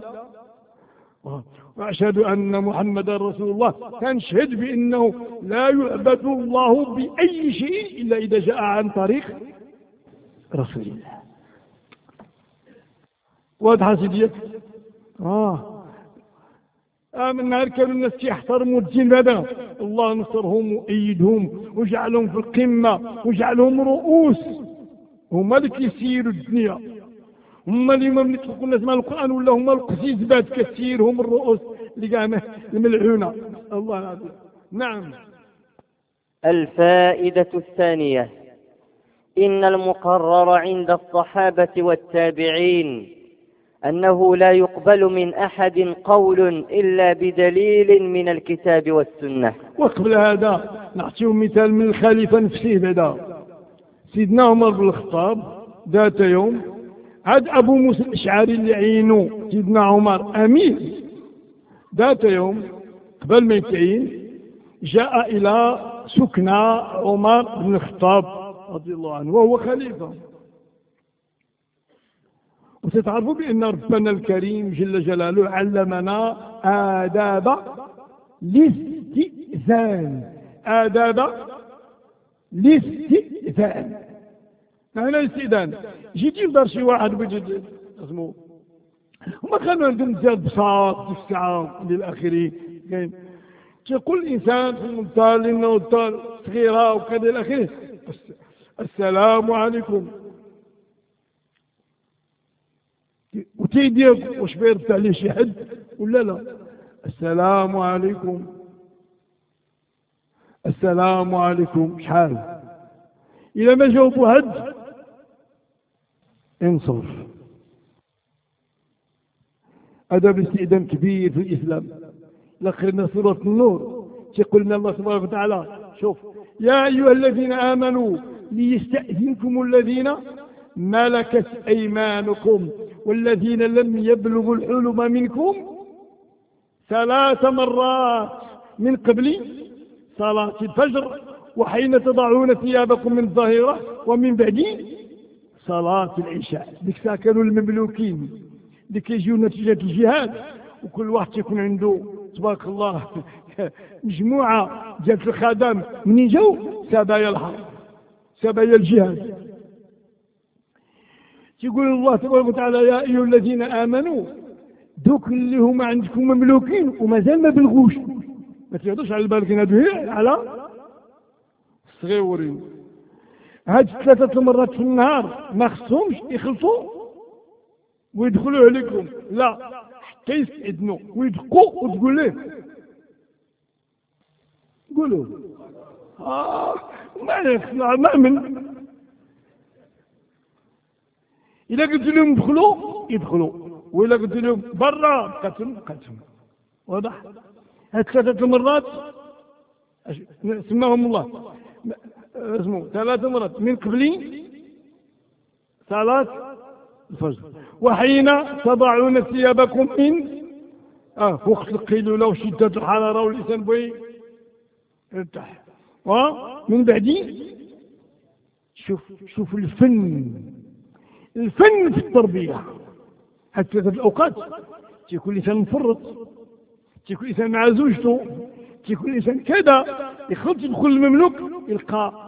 وأشهد أن محمد رسول الله، تنشهد بأنه لا يعبد الله بأي شيء إلا إذا جاء عن طريق رسول الله. واضحة سيديك؟ آه من نهار كانوا الناس يحترموا الدين هذا، الله نصرهم وأيدهم وجعلهم في القمة وجعلهم رؤوس، هما اللي كيسيروا الدنيا، هما اللي ما يطلقوا الناس مع القرآن، ولا هما القسيسبات كثيرهم الرؤوس اللي كاع الملعونة. الله العظيم. نعم. الفائدة الثانية: إن المقرر عند الصحابة والتابعين أنه لا يقبل من أحد قول إلا بدليل من الكتاب والسنة. وقبل هذا نعطيهم مثال من الخليفة نفسه. بعدا سيدنا عمر بن الخطاب ذات يوم عاد أبو موسى الأشعري اللي عينه سيدنا عمر أمير، ذات يوم قبل ما يتعين جاء إلى سكنى عمر بن الخطاب رضي الله عنه وهو خليفة. وتتعرفوا بأن ربنا الكريم جل جلاله علمنا آداب الاستئذان. آداب الاستئذان معنى الاستئذان، جيت يقدر شي واحد بيجي اسمه، وما كانوا عندهم زاد بساط في الساعة إلى آخره. كاين تيقول الإنسان في المنطقة لأنه الدار صغيرة وكذا إلى آخره السلام عليكم، وتيدير واش بيرد عليه شي حد ولا لا؟ السلام عليكم السلام عليكم شحال؟ إذا ما جاوبوا حد انصرف. هذا باستئذان كبير في الإسلام. لقرنا سورة النور تقول لنا الله سبحانه وتعالى شوف يا أيها الذين آمنوا ليستأذنكم الذين ملكت أيمانكم والذين لم يبلغوا الحلم منكم ثلاث مرات من قبل صلاة الفجر وحين تضعون ثيابكم من الظهيرة ومن بعد صلاة العشاء. ديك الساعة كانوا المملوكين اللي كيجيو نتيجة الجهاد، وكل واحد يكون عنده تبارك الله مجموعة ديال الخدم، منين جاو سبايا الحرب سبايا الجهاد. يقول الله تبارك وتعالى يا أيها الذين آمنوا، دوك اللي هما عندكم مملوكين ومازال ما بلغوش، ما تيهضرش على البالغين هادو، على الصغيورين. هاد ثلاثة مرات في النهار ما خصهمش يخلصوا ويدخلوا عليكم، لا حتى يستأذنوا ويدقوا وتقول ليه قولوا آه ما يخلع ما من. إذا قلت لهم ادخلوا يدخلوا، وإذا قلت لهم برا قتل قتل. واضح؟ هاد ثلاثة مرات سماهم الله اسمه ثلاث مرات من قبل صلاة الفجر وحين تضعون ثيابكم من اه وقت القيلولة وشدة الحرارة والإنسان بغي يرتاح، ومن بعد شوف شوف الفن الفن في التربية. هاد ثلاثة الأوقات تيكون الإنسان مفرط، تيكون الإنسان مع زوجته، تيكون الإنسان كذا، يخرج يدخل المملوك يلقى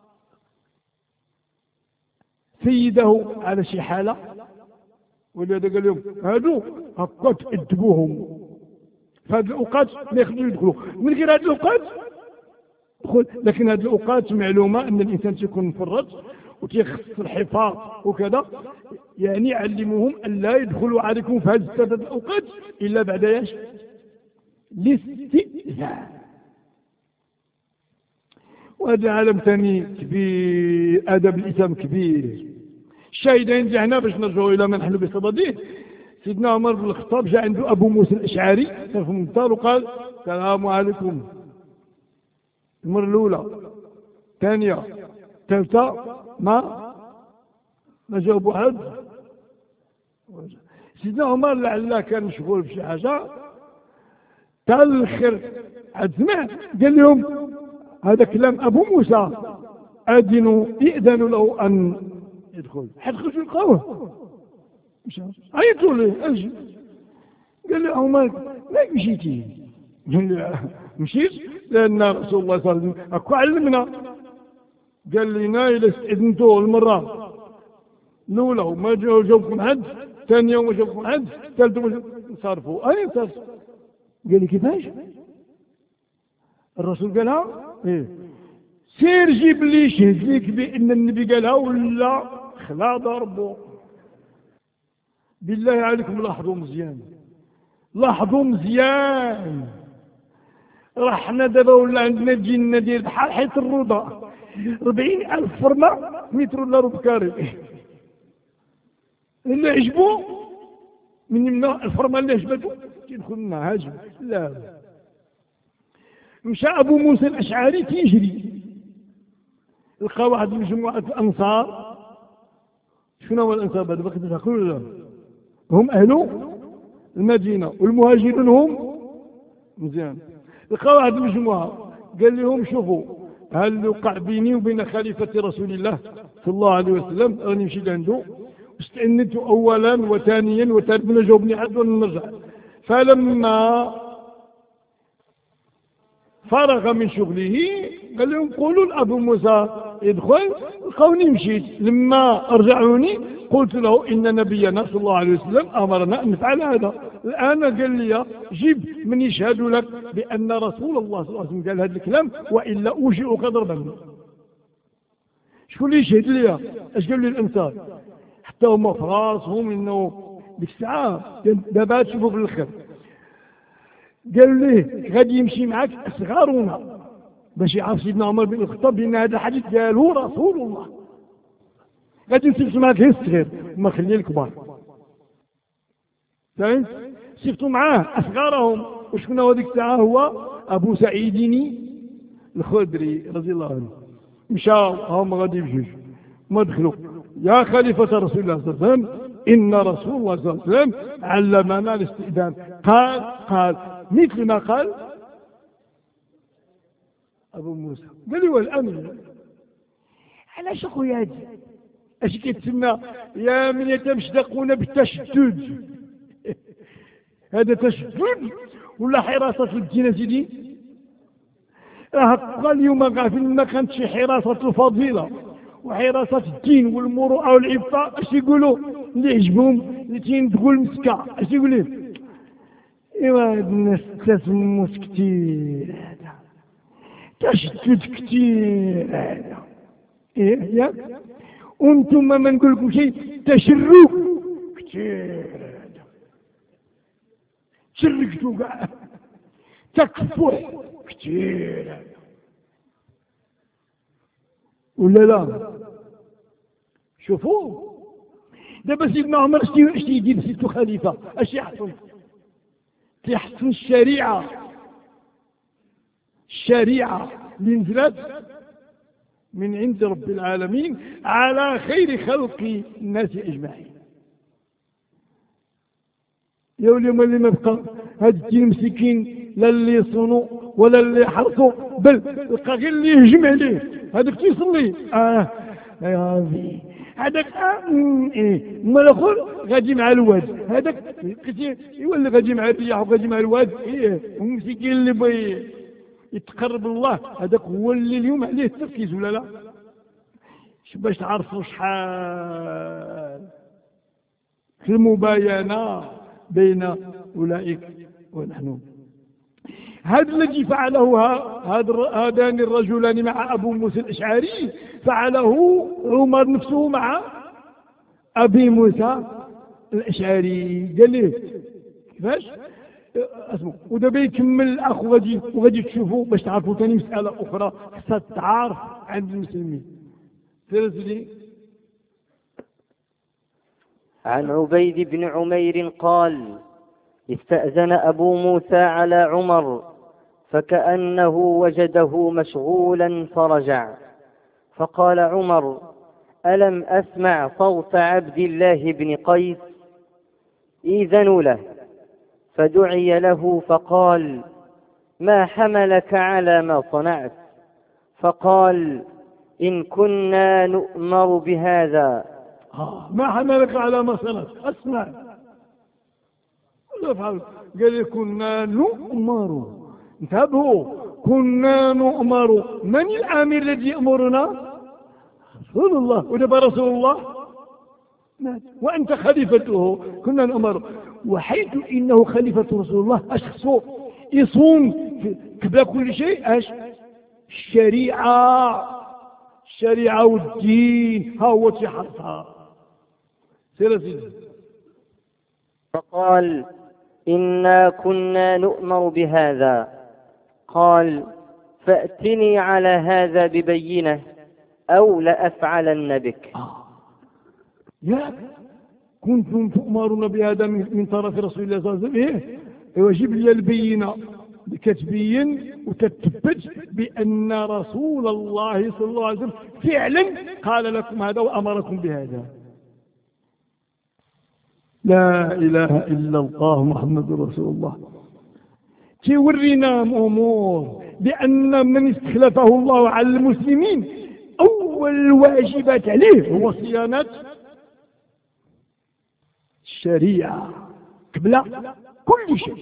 سيده على شي حالة، ولهذا قال لهم هادو هكا تأدبوهم في هذه الأوقات ما يخرجوا يدخلوا، من غير هذه الأوقات دخل. لكن هذه الأوقات معلومة أن الإنسان تيكون مفرط وتيخص الحفاظ وكذا، يعني علموهم أن لا يدخلوا عليكم في هذه الثلاثة الأوقات إلا بعد ايش؟ الاستئذان. وهذا عالم ثاني كبير، أدب الإسلام كبير. الشاهدين جاءنا باش نرجعوا إلى ما نحن بصدده. سيدنا عمر بن الخطاب جاء عنده أبو موسى الأشعري في الدار وقال السلام عليكم. المرة الأولى، الثانية، الثالثة، ما ما جاوب واحد. سيدنا عمر لعله كان مشغول بشي حاجة، تاع الخير عاد سمع قال لهم هذا كلام أبو موسى، أذنوا يأذنوا له أن يدخل. حد خرجوا لقاوه عيطوا له اجي. قال له عمر ما مشيتي؟ قال له مشيت لأن رسول الله صلى الله عليه وسلم أكو علمنا، قال لنا إذا استئذنتوه المرة الأولى وما جاوبكم حد، ثاني يوم ما جاوبكم حد، ثالث يوم صرفوا أي صرف. قال لي كيفاش؟ الرسول قالها؟ إيه. سير جيب لي شهد ليك بأن النبي قالها ولا خلا ضربه. بالله عليكم لاحظوا مزيان، لاحظوا مزيان. رحنا دابا ولا عندنا جينا ديال بحال حيط الروضة ربعين ألف فرمة متر ولا ربع كاري. اللي عجبو من يمنا الفرمة اللي عجبتو تيدخل لنا هاجم. لا، مشى أبو موسى الأشعري تيجري، لقى واحد من مجموعة الأنصار. شنو هو الأنصار بعد باقي تفكروا ولا؟ هم أهل المدينة والمهاجرون هم مزيان. لقى واحد المجموعة قال لهم شوفوا هل وقع بيني وبين خليفة رسول الله صلى الله عليه وسلم، راني نمشي لعنده استأنت أولا وثانيا وثالثا ما جاوبني حد ونرجع. فلما فرغ من شغله قال لهم قولوا لأبو موسى يدخل. لقوني مشيت، لما أرجعوني قلت له إن نبينا صلى الله عليه وسلم أمرنا أن نفعل هذا. الآن قال لي جيب من يشهد لك بأن رسول الله صلى الله عليه وسلم قال هذا الكلام وإلا أوجئك ضربا. شكون اللي يشهد لي؟ اش قالوا لي الأنصار؟ حتى هما في راسهم إنه ديك الساعة دابا تشوفوا في الآخر. قال ليه غادي يمشي معك أصغارنا باش يعرف سيدنا عمر بن الخطاب بأن هذا الحديث قاله رسول الله. غادي نسيبت معك غير الصغير وما خلي الكبار. فهمت؟ سيبتوا معاه أصغارهم. وشكون هو ديك الساعة؟ هو أبو سعيد الخدري رضي الله عنه. مشاو هم غادي يمشيو ما دخلوا. يا خليفة رسول الله صلى الله عليه وسلم إن رسول الله صلى الله عليه وسلم علمنا الاستئذان. قال قال مثل ما قال أبو موسى. قال لي والأمر علاش أخويا هادي اش كيتسمى يا من يتمشدقون بالتشدد. هذا تشدد ولا حراسة الدين سيدي؟ راه قال اليوم غافلين ما كانت شي حراسة الفضيلة وحراسة الدين والمروءة والعفة. اش يقولوا اللي يعجبهم اللي تيندقوا مسكة؟ اش يقولوا؟ ايوا هاد الناس تسموا كتير، هذا تشدد كتير هذا. ايه ياك؟ وانتم ما نقول لكم شيء تشروا كتير هذا. تشركتوا كاع تكفح كتير هذا ولا لا؟ شوفوا دابا سيدنا عمر اش يدير سيدو خليفة؟ اش يحصل؟ تيحسن الشريعة، الشريعة اللي نزلت من عند رب العالمين على خير خلق الناس أجمعين. يا ولي ما اللي ما بقى هاد الدين مسكين لا اللي يصونوا ولا اللي يحرصوا، بل بقى غير اللي يهجم عليه. هذاك تيصلي اه يا ربي هذاك اه ايه ما الاخر غادي مع الواد هذاك يولي غادي مع الرياح وغادي مع الواد. ايه مسكين اللي بغى يتقرب الله هذاك هو اللي اليوم عليه التركيز ولا لا؟ باش تعرفوا شحال في المباينة بين أولئك ونحن. هذا الذي فعله هذان الرجلان مع أبو موسى الأشعري فعله عمر نفسه مع أبي موسى الأشعري. قال له كيفاش اسمه. ودابا يكمل الأخ وغادي وغادي تشوفوا باش تعرفوا ثاني مسألة أخرى خصها تتعارف عند المسلمين. سير عن عبيد بن عمير قال: استأذن أبو موسى على عمر فكأنه وجده مشغولا فرجع، فقال عمر: ألم أسمع صوت عبد الله بن قيس؟ إذن له. فدعي له فقال: ما حملك على ما صنعت؟ فقال: إن كنا نؤمر بهذا. آه ما حملك على ما صنعت؟ أسمع. قال كنا نؤمر. انتبهوا، كنا نؤمر. من الآمر الذي يأمرنا؟ رسول الله. ودابا رسول الله مات وأنت خليفته. كنا نؤمر. وحيث إنه خليفة رسول الله أشخصه يصوم قبل كل شيء أش الشريعة الشريعة والدين ها هو تحرصها. سير سيدي. فقال: إنا كنا نؤمر بهذا. قال: فأتني على هذا ببينة أو لأفعلن بك. آه. يا كنتم تؤمرون بهذا من طرف رسول الله صلى الله عليه وسلم. إيه وجب لي البينة بكتبين وتثبت بأن رسول الله صلى الله عليه وسلم فعلا قال لكم هذا وأمركم بهذا. لا إله إلا الله محمد رسول الله. تورينا أمور بأن من استخلفه الله على المسلمين أول الواجبات عليه هو صيانة الشريعة قبل كل شيء.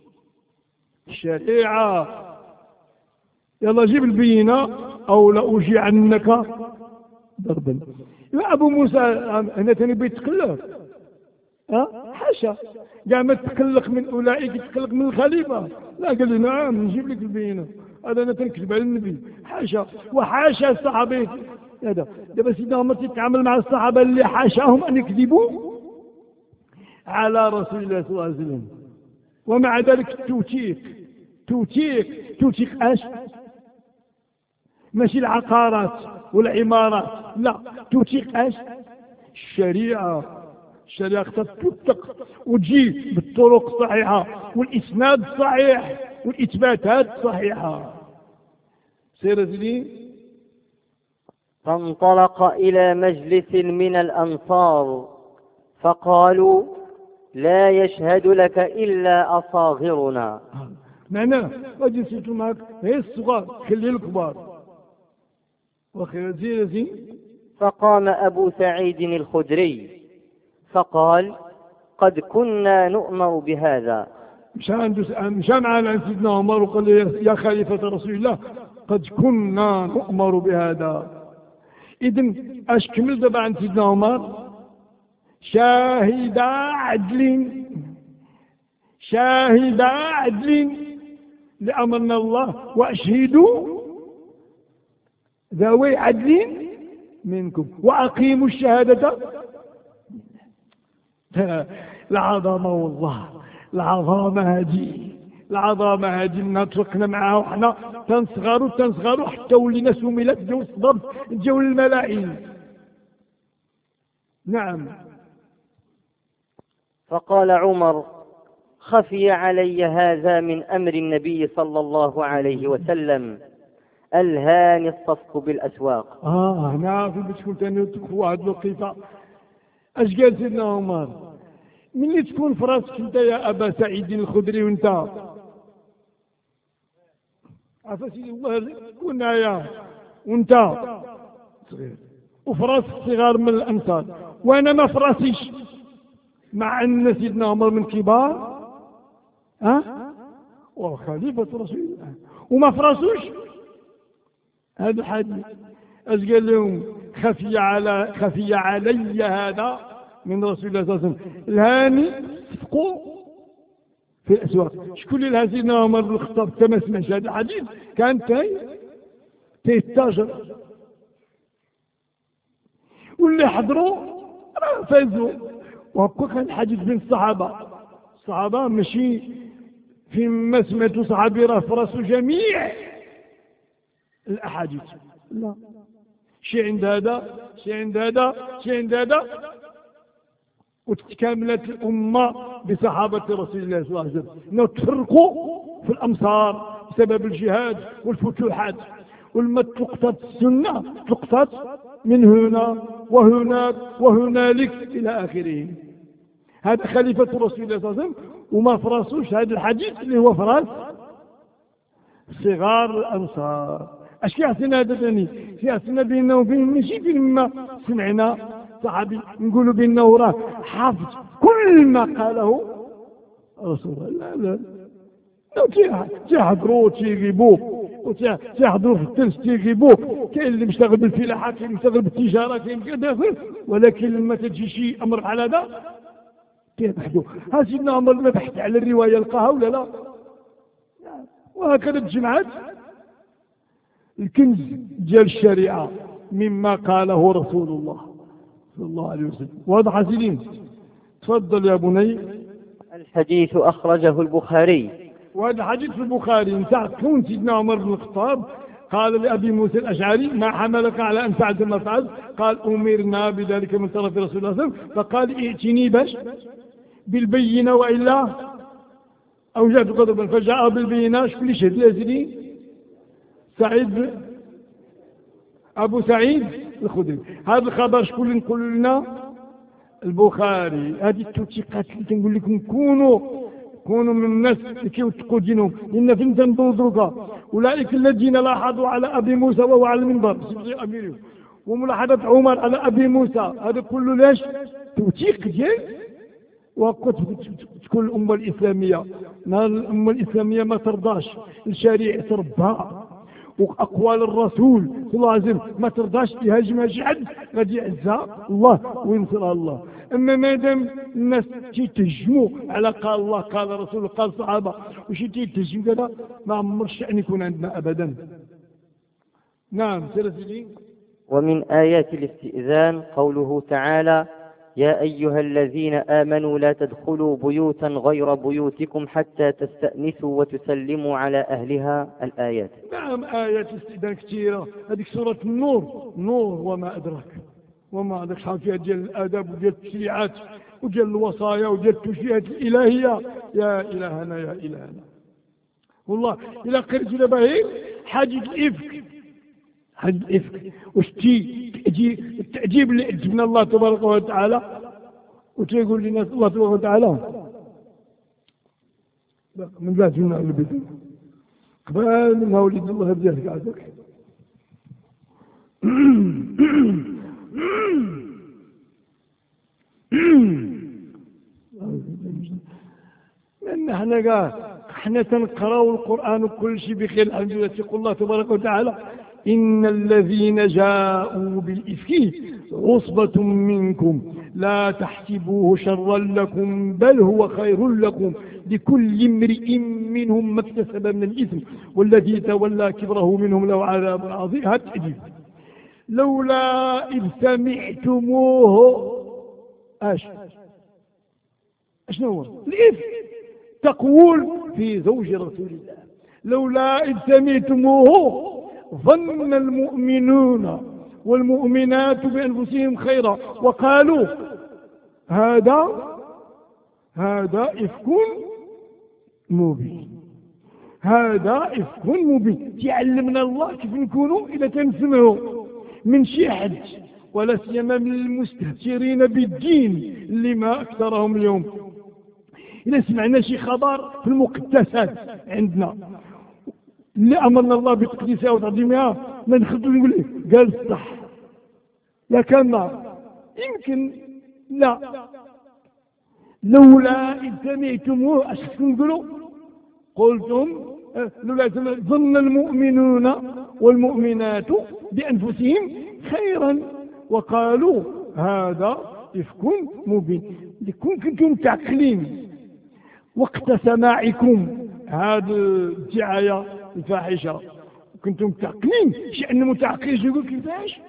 الشريعة. يلا جيب البينة أو لأوجعنك ضربا. يا أبو موسى هنا تاني بيتكلف. ها حاشا قال ما تقلق من أولئك تقلق من الخليفة. لا قال لي نعم نجيب لك البينة. هذا أنا تنكذب على النبي. حاشا وحاشا الصحابة. هذا دابا سيدنا عمر تتعامل مع الصحابة اللي حاشاهم أن يكذبوا على رسول الله صلى الله عليه وسلم. ومع ذلك توثيق توثيق توثيق اش؟ ماشي العقارات والعمارات، لا توثيق اش؟ الشريعة. الشريعة تتوثق وتجي بالطرق الصحيحة والإسناد الصحيح والإثباتات الصحيحة. سير زيدي. فانطلق إلى مجلس من الأنصار فقالوا: لا يشهد لك إلا أصاغرنا. معناه غادي نسيتو معك غير الصغار خلي الكبار. وخير زين زين. فقام أبو سعيد الخدري فقال: قد كنا نؤمر بهذا. مشى عنده مشى معنا عند سيدنا عمر وقال له: يا خليفة رسول الله قد كنا نؤمر بهذا. إذن اش كمل دابا عند سيدنا عمر؟ شاهد عدل شاهد عدل لأمرنا الله وأشهدوا ذوي عدل منكم وأقيموا الشهادة. العظمة والله العظمة هذه العظمة هذه نطلقنا معها وحنا تنصغروا تنصغروا حتى ولينا سملت جو الصدر جو الملاعين. نعم. فقال عمر: خفي علي هذا من أمر النبي صلى الله عليه وسلم، ألهاني الصفق بالأسواق. آه هنا في بتكون تاني تكون واحد الوقيفة. أش قال سيدنا عمر؟ مني تكون في راسك أنت يا أبا سعيد الخدري وأنت عفا سيدي الله كنا يا وأنت صغير وفي راسك صغار من الأنصار وأنا ما في راسيش، مع أن سيدنا عمر من كبار ها وخليفة رسول الله وما فراسوش هذا الحديث. اش قال لهم؟ خفي على خفي علي هذا من رسول الله صلى الله عليه وسلم، الهاني صفقوا في الأسواق. شكون اللي لها سيدنا عمر بن الخطاب حتى ما سمعش هذا الحديث؟ كان تاي تيتاجر، واللي حضروا راه فازوا. وهكا كان الحديث بين الصحابة. الصحابة ماشي فيما سمعتوا صحابي راه في راسو جميع الأحاديث، لا، شي عند هذا شي عند هذا شي عند هذا، وتكاملت الأمة بصحابة رسول الله صلى الله عليه وسلم. إنه تفرقوا في الأمصار بسبب الجهاد والفتوحات، ولما تقتت السنة تقتت من هنا وهناك وهنالك إلى آخره. هذا خليفة رسول الله صلى الله عليه وسلم، وما فراسوش هذا الحديث اللي هو فراس صغار الأنصار. اش كيعطينا هذا ثاني؟ كيعطينا بيننا وبين ماشي فيما سمعنا صحابي نقولوا بانه راه حافظ كل ما قاله رسول الله. لا لا تيحضروا تيغيبوا وتيحضروا في التلس تيغيبوا. كاين اللي مشتغل بالفلاحه، كاين اللي مشتغل بالتجاره، كاين كذا، ولكن لما تجي شي امر على هذا كيبحثوا. ها سيدنا عمر ما بحث على الروايه لقاها ولا لا؟ وهكذا تجمعت الكنز ديال الشريعه مما قاله رسول الله صلى الله عليه وسلم. واضح سيدين؟ تفضل يا بني. الحديث أخرجه البخاري. وهذا الحديث في البخاري نتاع كون سيدنا عمر بن الخطاب قال لأبي موسى الأشعري: ما حملك على أن فعلت ما فعلت؟ قال: أمرنا بذلك من طرف رسول الله صلى الله عليه وسلم. فقال: ائتني باش بالبينة وإلا أوجعت غضبا. فجاء بالبينة. شكون اللي شهد يا سيدي؟ سعيد أبو سعيد الخدري. هذا الخبر شكون اللي نقول لنا؟ البخاري. هذه التوثيقات اللي كنقول لكم كونوا كونوا من الناس اللي كيوثقوا دينهم، لان فين تنظروا دروكا اولئك الذين لاحظوا على ابي موسى وهو على المنبر امير، وملاحظه عمر على ابي موسى، هذا كله لاش؟ توثيق ديال وقت تكون الامه الاسلاميه. الامه الاسلاميه ما ترضاش الشريعه ربها واقوال الرسول صلى الله عليه وسلم ما ترضاش يهاجمها شي حد، غادي يعزها الله وينصرها الله. اما مادام الناس تيتهجموا على قال الله قال الرسول قال الصحابه وشي تيتهجم كذا، ما عمر الشأن يكون عندنا ابدا. نعم سيدي. ومن آيات الاستئذان قوله تعالى: يا أيها الذين آمنوا لا تدخلوا بيوتا غير بيوتكم حتى تستأنسوا وتسلموا على أهلها. الآيات. نعم آيات الاستئذان كثيرة. هذيك سورة النور، نور وما أدراك وما أدراك، شحال فيها ديال الآداب وديال التشريعات وديال الوصايا وديال التوجيهات الإلهية. يا إلهنا يا إلهنا والله. إلى قريت دابا هي حاجة الإفك، حاجة الإفك واش التعجيب اللي أجبنا الله تبارك وتعالى وتيقول لنا الله تبارك وتعالى من بعد من البيت قبل ما ولد الله بديك عندك لأن احنا قال احنا تنقراو القرآن وكل شيء بخير الحمد لله. يقول الله تبارك وتعالى: إن الذين جاءوا بالإفك عصبة منكم لا تحسبوه شرا لكم بل هو خير لكم لكل امرئ منهم ما اكتسب من الإثم والذي تولى كبره منهم له عذاب عظيم. هذا التأديب. لولا إذ سمعتموه اش اشنو هو الإفك؟ تقول في زوج رسول الله: لولا إذ سمعتموه ظن المؤمنون والمؤمنات بأنفسهم خيرا وقالوا هذا هذا إفك مبين. هذا إفك مبين. تعلمنا الله كيف نكونوا إذا تنسمعوا من شي حد، ولا سيما من المستهترين بالدين اللي ما أكثرهم اليوم. إذا سمعنا شي خبر في المقدسات عندنا اللي أمرنا الله بتقديسها وتعظيمها، ما نخدو نقول إيه؟ قال الصح لا كان يمكن لا. لولا إذ سمعتموه اش نقولوا؟ قلتم لولا ظن المؤمنون والمؤمنات بأنفسهم خيرا وقالوا هذا إفك مبين. لكم كنتم تعقلين وقت سماعكم هذه الدعاية الفاحشة كنتم متعقلين. شأن متعقل يقول كيفاش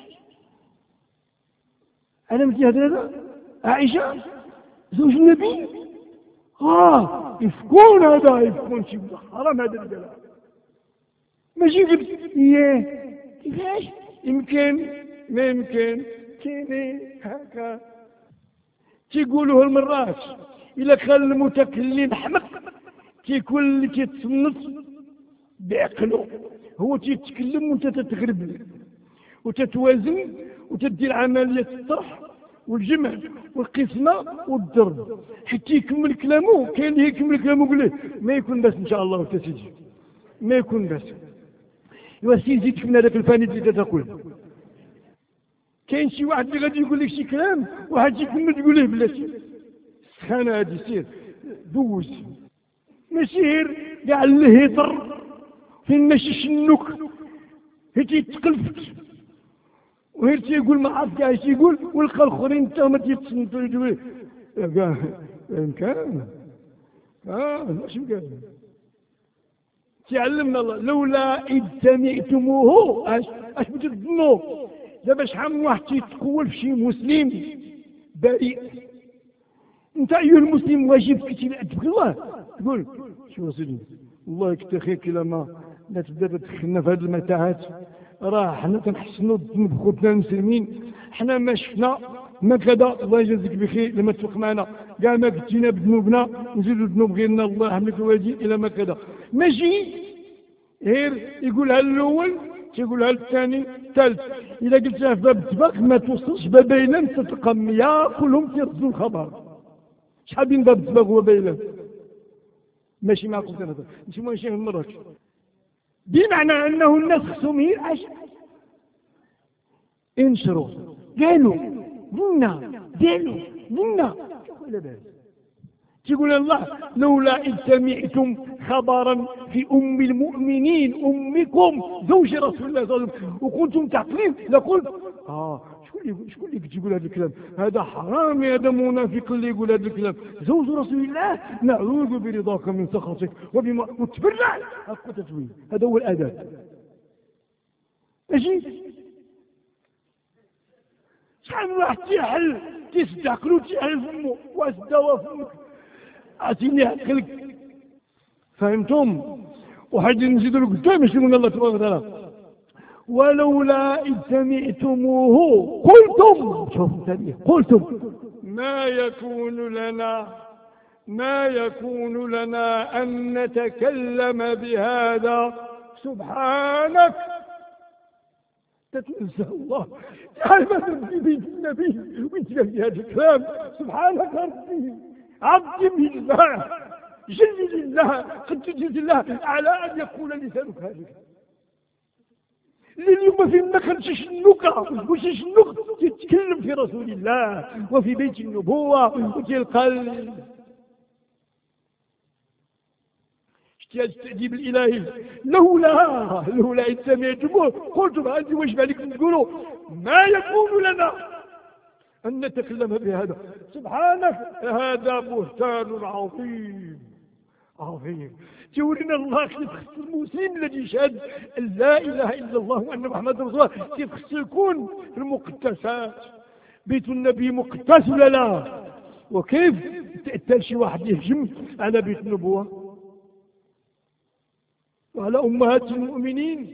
أنا مثل هذا عائشة زوج النبي آه يفكون هذا يفكون شي حرام هذا الكلام ماشي قلت إياه كيفاش يمكن ما يمكن كيني هكا تيقولوه المرات إلا كان المتكلم حمق تيكون اللي تيتصنت بعقله هو تيتكلم وانت تتغرب وتتوازن وتدير عملية الطرح والجمع والقسمة والضرب حتى يكمل كلامه. كاين اللي يكمل كلامه يقول له ما يكون بس ان شاء الله وتسيدي ما يكون بس وسيدي من هذاك الفاني اللي تقول. كاين شي واحد اللي غادي يقول لك شي كلام واحد يكمل تقول له بلاتي سخانه هادي سير دوز ماشي غير كاع الهيطر فين ماشي شنوك هي تيتقلفت وغير تيقول ما عرف كاع اش يقول ولقى الاخرين حتى هما تيتصنتوا يقولوا كاع كان اه ماشي كان تعلمنا الله لولا إذ سمعتموه اش اش بتظنوا دابا شحال من واحد تيتقول في شي مسلم بريء. انت ايها المسلم واجبك تبغي الله تقول شوف سيدي والله كنت خيرك الا ما لا تبدا تدخلنا في هذه المتاهات راه حنا تنحسنوا الذنب خوتنا المسلمين حنا ما شفنا ما كذا الله يجازيك بخير لما توقف معنا كاع ما كنتينا بذنوبنا نزيدوا ذنوب غيرنا الله يحملك الوالدين الى ما كذا ماشي غير يقولها الاول تيقولها الثاني الثالث. اذا قلتها في باب الطباق ما توصلش بابيلا تلقى مية كلهم تيردوا الخبر. شحال بين باب الطباق وبابيلا ماشي معقول هذا ماشي ماشي مرات بمعنى انه الناس خصهم عش انشروا قالوا قلنا قالوا قلنا ولا باس تقول الله لولا إذ سمعتم خبرا في أم المؤمنين أمكم زوج رسول الله صلى الله عليه وسلم وكنتم تعقلين لقلت آه شكون شكون اللي تقول هذا الكلام هذا حرام هذا منافق اللي يقول هذا الكلام زوج رسول الله نعوذ برضاك من سخطك وبما وتبرع هذا هو الأدب ماشي شحال من واحد تيحل تيسد عقلو تيحل فمو واش دوا فمك عطيني عقلك فهمتم. وحاجة نزيدو لقدام يشتمون الله تبارك وتعالى ولولا إذ سمعتموه قلتم شوفوا ثانية قلتم ما يكون لنا ما يكون لنا أن نتكلم بهذا سبحانك تتنزه الله تعالى في بيت النبي وانت في هذا الكلام سبحانك ربي عبد بالله جل لله قد تجز الله على أن يكون لسانك هذا اليوم في النخل شنوكا وش شنوك تتكلم في رسول الله وفي بيت النبوة وتلقى التأديب الإلهي لولا لولا إذ سمعتموه قلتم هذه واجب عليكم تقولوا ما يكون لنا أن نتكلم بهذا سبحانك هذا بهتان عظيم عظيم. تورينا الله كيف خص المسلم الذي يشهد أن لا إله إلا الله وأن محمد رسول الله كيف خص يكون في المقدسات بيت النبي مقدس ولا لا وكيف تأتى شي واحد يهجم على بيت النبوة وعلى أمهات المؤمنين.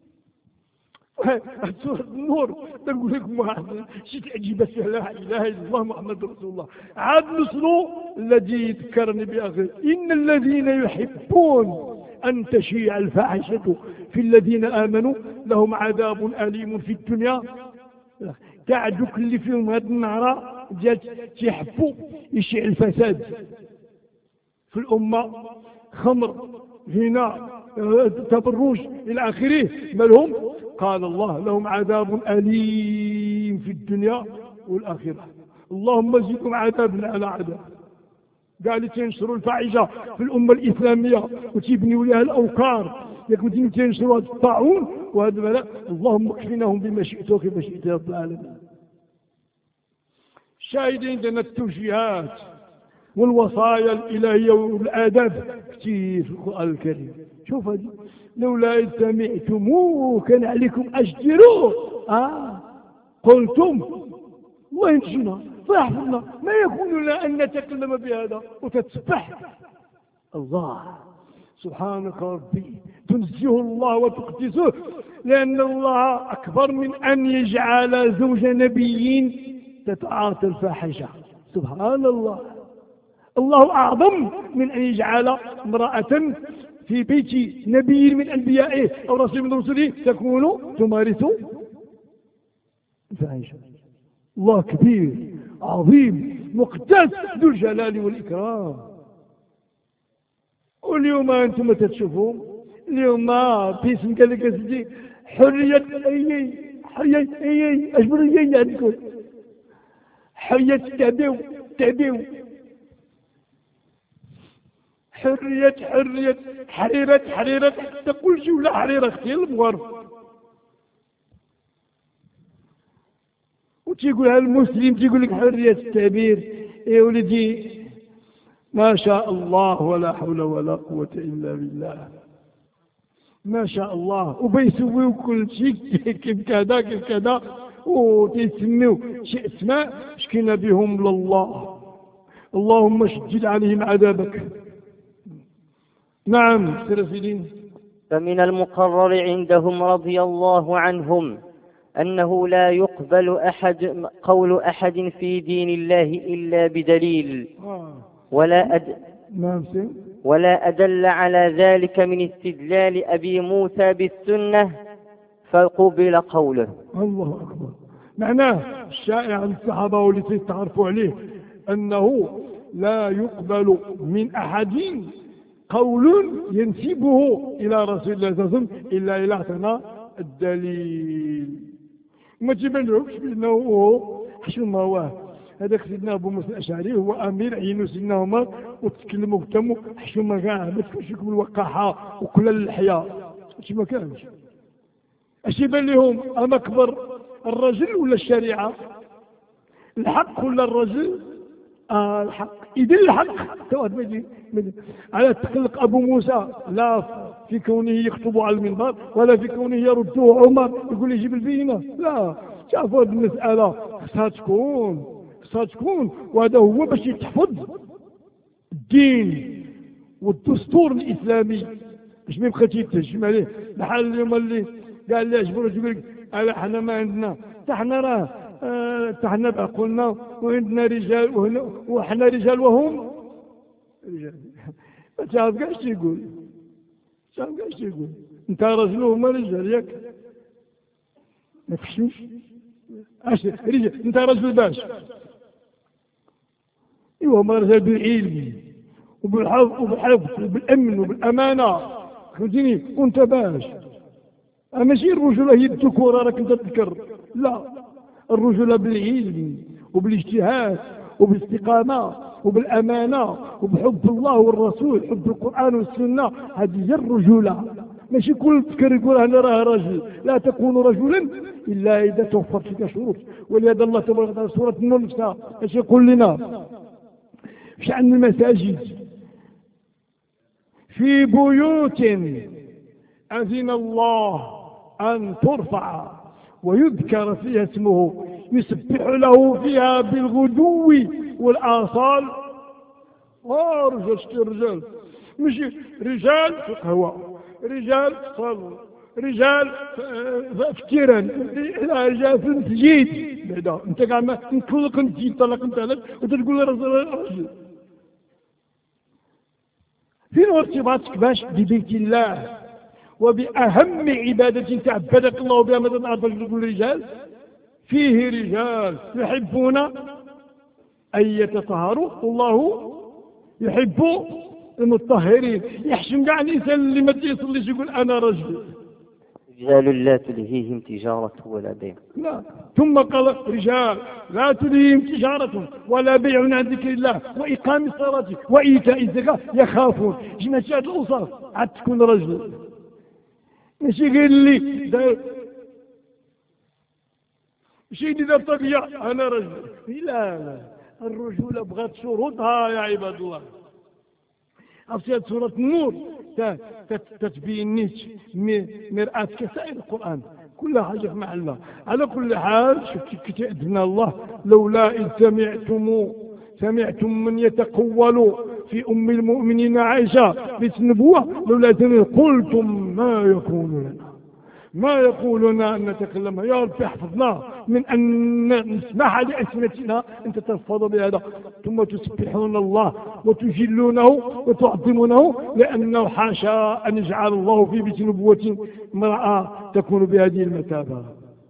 سورة النور نقول لكم واحد شي تعجب لا إله إلا الله محمد رسول الله عاد نصروا الذي ذكرني بأخر إن الذين يحبون أن تشيع الفاحشة في الذين آمنوا لهم عذاب أليم في الدنيا. قاعدوا اللي فيهم هذه النهار جات تيحبوا يشيع الفساد في الأمة خمر زنا تبرج إلى آخره ما لهم قال الله لهم عذاب أليم في الدنيا والآخرة. اللهم زدهم عذابا على عذاب. قال تنشروا الفاحشة في الأمة الإسلامية وتبنيوا لها الأوكار يكون تنشروا هذا الطاعون وهذا البلاء اللهم اكفناهم بما شئت وكيف شئت يا رب العالمين. شاهدين عندنا التوجيهات والوصايا الإلهية والآداب كثير في القرآن الكريم. شوف هذه، لولا إذ سمعتموه كان عليكم أشجروه آه قلتم وإنشنا فاحفظنا ما يكون لنا أن نتكلم بهذا وتتسبح الله. سبحانك ربي، تنزه الله وتقدسه، لأن الله أكبر من أن يجعل زوج نبي تتعاطى الفاحشة. سبحان الله، الله أعظم من أن يجعل امرأة في بيت نبي من أنبيائه أو رسول من رسله تكون تمارس الفاحشة. الله كبير عظيم مقدس ذو الجلال والإكرام. واليوم أنتم تشوفون اليوم باسم قال لك سيدي حرية أي حرية أي أجبر أي عندكم حرية تعبيو تعبيو حرية حرية حريرة حريرة حتى كل شيء ولا حريرة اختي المغرب. وتيقولها المسلم تيقول لك حرية التعبير. يا ولدي ما شاء الله ولا حول ولا قوة إلا بالله، ما شاء الله. وبيسويو كل شيء كيف كذا كيف كذا وتسميو شيء اسماء شكينا بهم لله. اللهم شدد عليهم عذابك. نعم سيدين. فمن المقرر عندهم رضي الله عنهم أنه لا يقبل أحد قول أحد في دين الله إلا بدليل ولا أد... ولا أدل على ذلك من استدلال أبي موسى بالسنة فقبل قوله. الله أكبر. معناه الشائع عن الصحابة والذي تعرفوا عليه أنه لا يقبل من أحد قول ينسبه إلى رسول الله صلى الله عليه وسلم إلا إذا اعتنى الدليل. ما تبانلهمش بأنه هو حشو ما هو هذاك سيدنا أبو موسى الأشعري هو أمير عينو سيدنا عمر وتتكلموا قدامه حشو ما كاع ما تكونش لكم الوقاحة وكل الحياة اش ما كانش. اش يبان لهم أما أكبر الرجل ولا الشريعة؟ الحق ولا الرجل؟ آه الحق. إذن الحق تواد مدي مدي على تقلق أبو موسى لا في كونه يخطب على المنبر ولا في كونه يرده عمر يقول يجيب البينة، لا. شافوا هذه المسألة خصها تكون خصها تكون وهذا هو باش يتحفظ الدين والدستور الإسلامي باش ما يبقاش يتهجم عليه. بحال اليوم اللي قال لي اجبروا يقول لك الا حنا ما عندنا حتى حنا راه حتى حنا بعقولنا وعندنا رجال وحنا رجال وهم رجال. ما تعرف كاع اش يقول، تعرف كاع اش يقول. انت راجل وهما رجال ياك ما تخشوش اش رجال. انت راجل باش ايوا هما رجال بالعلم وبالحفظ وبالحفظ وبالامن وبالامانه فهمتيني. وانت باش ماشي الرجوله هي الذكوره راك انت تذكر، لا. الرجوله بالعلم وبالاجتهاد وبالاستقامه وبالامانه وبحب الله والرسول، حب القران والسنه. هذه هي الرجوله. ماشي كل تذكر يقول انا راه رجل. لا تكون رجلا الا اذا توفرت فيك شروط. ولهذا الله تبارك وتعالى سوره النور نفسها اش يقول لنا في شأن المساجد؟ في بيوت أذن الله أن ترفع ويذكر فيها اسمه يسبح له فيها بالغدو والآصال. آه رجال شتي رجال ماشي رجال في القهوة، رجال صلوا، رجال في التيران، رجال في المسجد. بعدا انت كاع ما نطلق نجي طلق انت وتقول رجل. فين ارتباطك باش ببيت الله وبأهم عبادة تعبدك الله بها مثلا عرفت تقول رجال؟ فيه رجال يحبون أن يتطهروا والله يحب المطهرين. يحشم كاع الإنسان اللي ما يصليش يقول أنا رجل. رجال لا تلهيهم تجارة ولا بيع. لا. ثم قال رجال لا تلهيهم تجارة ولا بيع عن ذكر الله وإقام الصلاة وإيتاء الزكاة يخافون. جماعة الأوصاف عاد تكون رجل. ماشي غير اللي دار ماشي اللي دار طبيعة أنا رجل. لا لا الرجولة بغات شروطها يا عباد الله. عرفتي هذه سورة النور تتبين نيش مرآة كسائر القرآن، كل حاجة في محلها. على كل حال شفتي كتأذن الله لولا إذ سمعتم سمعتم من يتقول في أم المؤمنين عائشة بنت النبوة لولا إذ قلتم ما يكون لنا ما يقولنا أن نتكلم. يا رب احفظنا من أن نسمح لألسنتنا أن تتلفظ بهذا، ثم تسبحون الله وتجلونه وتعظمونه، لأنه حاشا أن يجعل الله في بيت نبوة امرأة تكون بهذه المثابة،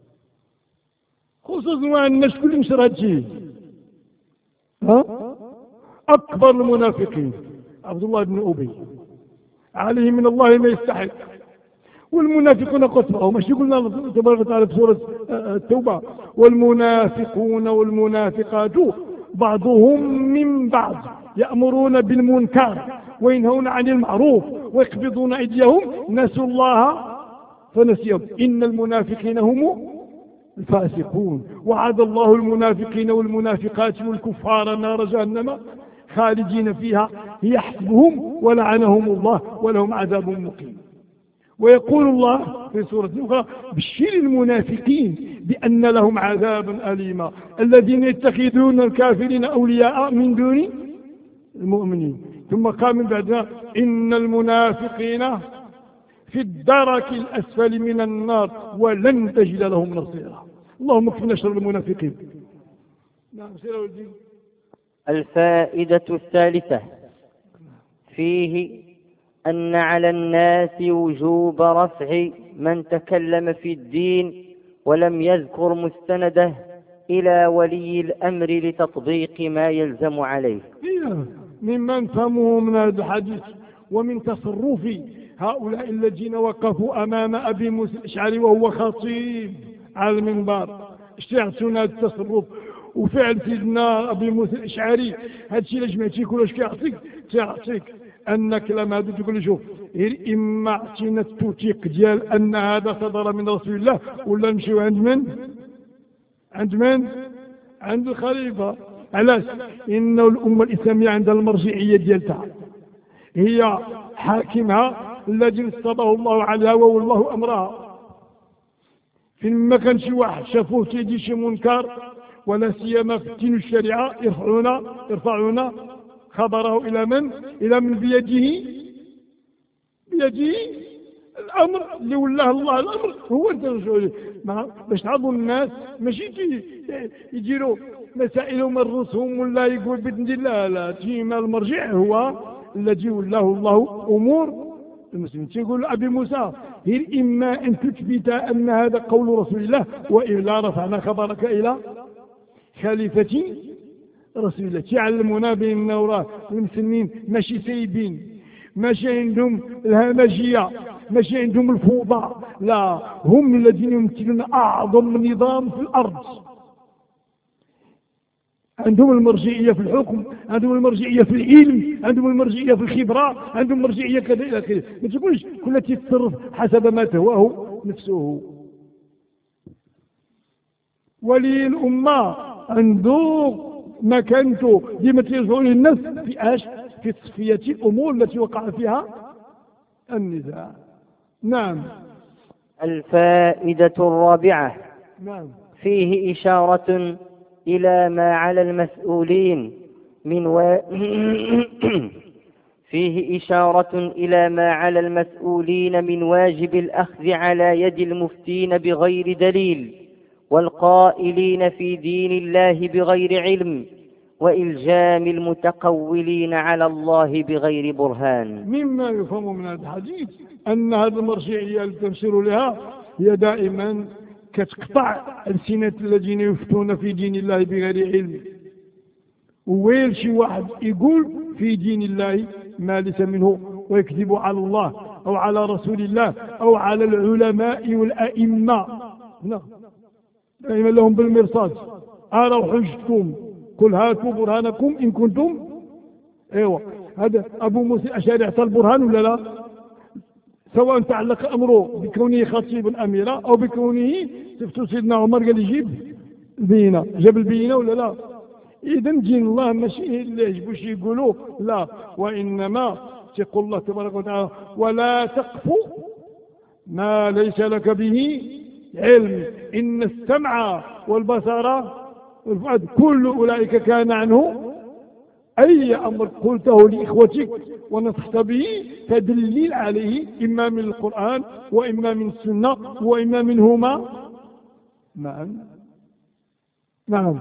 خصوصا وأن الناس كل مشراتي ها أكبر المنافقين عبد الله بن أبي عليه من الله ما يستحق. والمنافقون قطبه، ماشي قلنا تبارك وتعالى في سورة التوبة والمنافقون والمنافقات بعضهم من بعض يأمرون بالمنكر وينهون عن المعروف ويقبضون أيديهم نسوا الله فنسيهم إن المنافقين هم الفاسقون. وعد الله المنافقين والمنافقات والكفار نار جهنم خالدين فيها يحسبهم ولعنهم الله ولهم عذاب مقيم. ويقول الله في سورة أخرى بشر المنافقين بأن لهم عذابا أليما الذين يتخذون الكافرين أولياء من دون المؤمنين. ثم قال من بعدها إن المنافقين في الدرك الأسفل من النار ولن تجد لهم نصيرا. اللهم اكفنا شر المنافقين. نعم سير ولدي. الفائدة الثالثة فيه أن على الناس وجوب رفع من تكلم في الدين ولم يذكر مستنده إلى ولي الأمر لتطبيق ما يلزم عليه. مما نفهمه من هذا الحديث ومن تصرف هؤلاء الذين وقفوا أمام أبي موسى الأشعري وهو خطيب على المنبر، اشتعتنا هذا التصرف وفعل سيدنا أبي موسى الأشعري. هذا الشيء اللي جمعتي كلش كيعطيك تعطيك أنك لما تقول شوف غير إما اعطينا التوثيق ديال أن هذا صدر من رسول الله ولا نمشيو عند من؟ عند من؟ عند الخليفة. علاش؟ إنه الأمة الإسلامية عندها المرجعية ديالتها، هي حاكمها الذي نصبه الله عليها والله أمرها. فيما كان شي واحد شافوه تيدي شي منكر ولا سيما في الدين والشريعة يرفعون يرفعون خبره إلى من؟ إلى من بيده بيده الأمر اللي ولاه الله الأمر هو الرسول. باش تعظوا الناس ماشي يديروا مسائلهم الرسوم ولا يقول بدي لا لا تيما المرجع هو الذي ولاه الله أمور المسلمين. تيقول أبي موسى هي إما أن تثبت أن هذا قول رسول الله وإلا رفعنا خبرك إلى خليفة رسول الله. تعلمونا بأن راه المسلمين ماشي سايبين، ماشي عندهم الهمجية، ماشي عندهم الفوضى، لا هم الذين يمثلون أعظم نظام في الأرض. عندهم المرجعية في الحكم، عندهم المرجعية في العلم، عندهم المرجعية في الخبرة، عندهم المرجعية كذا إلى آخره. ما تقولش كل يتصرف حسب ما تهواه نفسه. ولي الأمة عنده مكانته ديما تيرجعوا للناس في اش؟ في تصفية الأمور التي وقع فيها النزاع. نعم. الفائدة الرابعة نعم. فيه إشارة إلى ما على المسؤولين من و... فيه إشارة إلى ما على المسؤولين من واجب الأخذ على يد المفتين بغير دليل والقائلين في دين الله بغير علم وإلجام المتقولين على الله بغير برهان. مما يفهم من هذا الحديث أن هذه المرجعية التي تمشير لها هي دائما كتقطع ألسنة الذين يفتون في دين الله بغير علم. وويل شي واحد يقول في دين الله ما ليس منه ويكذب على الله أو على رسول الله أو على العلماء والأئمة. نعم. دائما لهم بالمرصاد أروا حجتكم قل هاتوا برهانكم إن كنتم. ايوه هذا أبو موسى الأشعري اعطى البرهان ولا لا؟ سواء تعلق أمره بكونه خطيبا أميرا أو بكونه سفتو سيدنا عمر قال يجيب البينة، جاب البينة ولا لا؟ إذا دين الله ماشي اللي يعجبوش يقولوا لا، وإنما تقول الله تبارك وتعالى ولا تقف ما ليس لك به علم إن السمع والبصر والفؤاد كل أولئك كان عنه أي أمر قلته لإخوتك ونصحت به فدليل عليه إما من القرآن وإما من السنة وإما منهما. نعم نعم.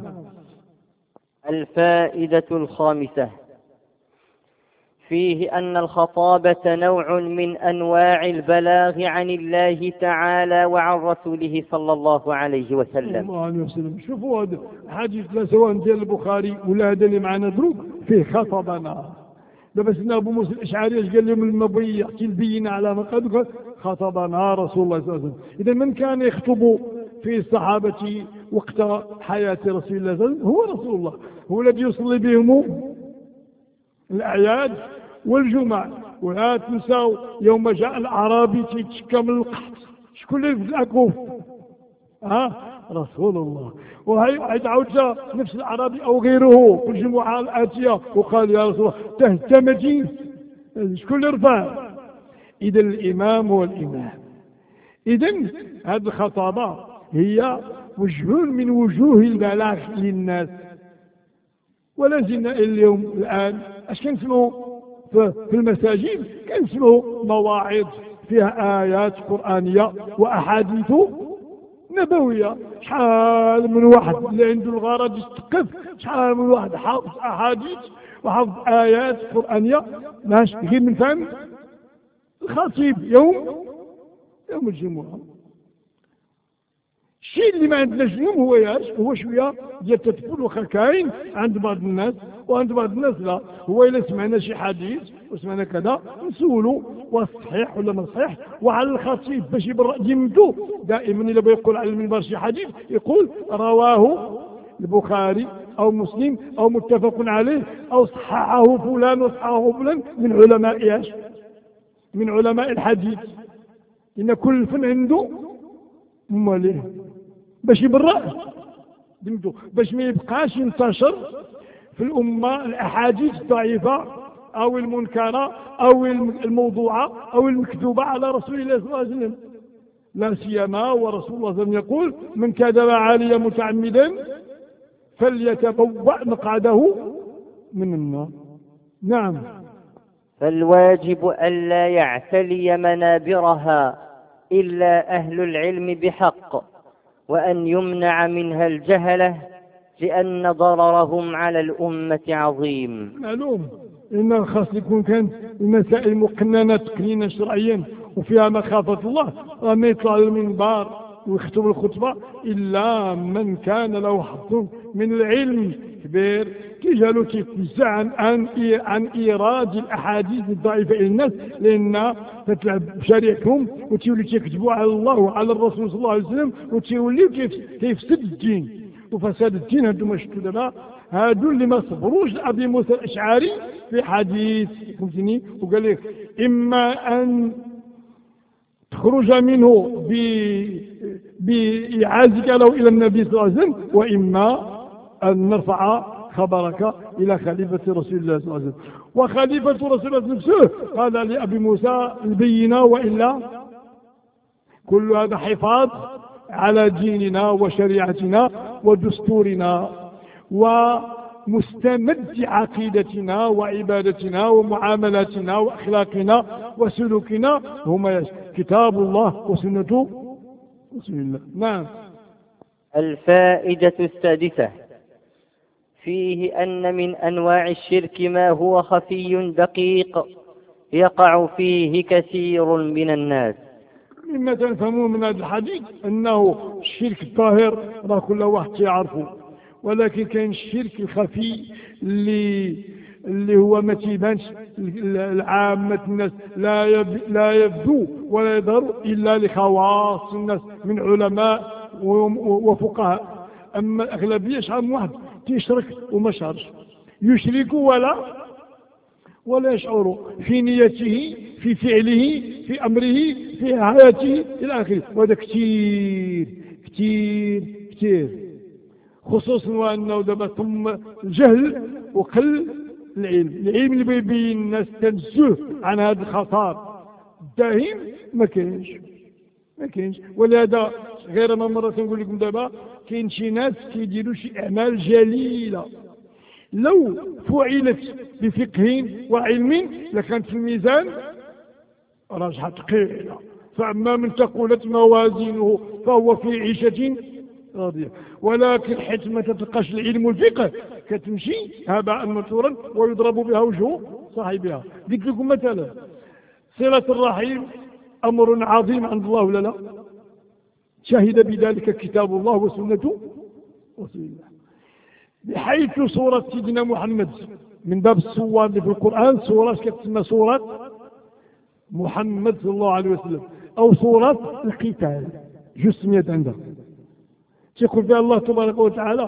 الفائدة الخامسة فيه أن الخطابة نوع من أنواع البلاغ عن الله تعالى وعن رسوله صلى الله عليه وسلم. الله عليه وسلم. شوفوا هذا حديث لا سواء ديال البخاري ولا هذا اللي معنا دروك فيه خطبنا. دابا سيدنا أبو موسى الأشعري اش قال لهم المبيع البينة على ما قد خطبنا رسول الله صلى الله عليه وسلم. إذا من كان يخطب في الصحابة وقت حياة رسول الله صلى الله عليه وسلم هو رسول الله، هو الذي يصلي بهم الأعياد والجمع. ولا تنسوا يوم جاء الأعرابي تيتشكى من القحط شكون اللي في الأكوف؟ ها رسول الله. وهي تعاود نفس الأعرابي أو غيره في الجمعة الآتية وقال يا رسول الله تهتمتي شكون اللي رفع؟ إذا الإمام هو الإمام. إذا هذه الخطابة هي وجه من وجوه البلاغ للناس. ولا زلنا اليوم الآن اش كنسمعوا في المساجد؟ كنسمعوا مواعظ فيها آيات قرآنية وأحاديث نبوية. شحال من واحد اللي عنده الغرض يستقف، شحال من واحد حافظ أحاديث وحافظ آيات قرآنية ماشي غير من فهم الخطيب يوم يوم الجمعة. الشيء اللي ما عندناش اليوم هو ياش هو شويه ديال التدخل واخا كاين عند بعض الناس وعند بعض الناس لا. هو الا سمعنا شي حديث وسمعنا كذا نسولوا واش صحيح ولا ما صحيح. وعلى الخطيب باش يبرأ ذمته دائما الا بغى يقول على المنبر شي حديث يقول رواه البخاري او مسلم او متفق عليه او صححه فلان وصححه فلان من علماء ايش؟ من علماء الحديث. ان كل فن عنده ماليه باش يبرأ ذمته، باش ما يبقاش ينتشر في الأمة الأحاديث الضعيفة أو المنكرة أو الموضوعة أو المكذوبة على رسول الله صلى الله عليه وسلم. لا سيما ورسول الله صلى الله عليه وسلم يقول من كذب علي متعمدا فليتبوأ مقعده من النار. نعم. فالواجب ألا يعتلي منابرها إلا أهل العلم بحق، وأن يمنع منها الجهلة لأن ضررهم على الأمة عظيم. معلوم إن خاص يكون كان المسائل مقننة تقنينا شرعيا وفيها مخافة الله ما يطلع المنبر ويخطب الخطبة إلا من كان له حظ من العلم كبير كيجالو كيتنزع عن عن عن إيراد الأحاديث الضعيفة إلى الناس، لأن تتلعب بشريعتهم وتولي تكذبوا على الله وعلى الرسول صلى الله عليه وسلم وتوليو كيفسد الدين. وفساد الدين هادو ما شفتوا دابا هادو اللي ما صبروش لأبي موسى الأشعري في حديث فهمتني وقال لك إما أن تخرج منه بإعازك له إلى النبي صلى الله عليه وسلم وإما أن نرفع خبرك إلى خليفة رسول الله صلى الله عليه وسلم. وخليفة رسول الله نفسه قال لأبي موسى البينة وإلا كل هذا حفاظ على ديننا وشريعتنا ودستورنا ومستمد عقيدتنا وعبادتنا ومعاملاتنا وأخلاقنا وسلوكنا هما كتاب الله وسنة رسول الله. نعم. الفائدة السادسة فيه أن من أنواع الشرك ما هو خفي دقيق يقع فيه كثير من الناس. مما تفهمون من هذا الحديث أنه الشرك الطاهر راه كل واحد يعرفه، ولكن كاين الشرك الخفي اللي اللي هو ما تيبانش العامة الناس، لا يب لا يبدو ولا يظهر إلا لخواص الناس من علماء وفقهاء. أما الأغلبية شحال من واحد تشرك وما شعرش، يشرك ولا ولا يشعر في نيته في فعله في أمره في حياته إلى آخره. وهذا كثير كثير كثير. خصوصا وأنه دابا ثم الجهل وقل العلم. العلم اللي بيبين الناس تنزه عن هذا الخطر الداهم ما كاينش ما كاينش. ولهذا غير ما مرة نقول لكم دابا كاين شي ناس كيديروا شي أعمال جليلة لو فعلت بفقه وعلم لكانت في الميزان راجحة ثقيلة. فأما من ثقلت موازينه فهو في عيشة راضية. ولكن حيث ما تتلقاش العلم والفقه كتمشي هباء منثورا ويضرب بها وجه صاحبها. قلت لكم مثلا صلة الرحيم أمر عظيم عند الله ولا لا؟ شهد بذلك كتاب الله وسنة رسول الله، بحيث صورة سيدنا محمد من باب الصور اللي في القرآن صورة كتسمى صورة محمد صلى الله عليه وسلم أو صورة القتال جسمية عندها تقول فيها الله تبارك وتعالى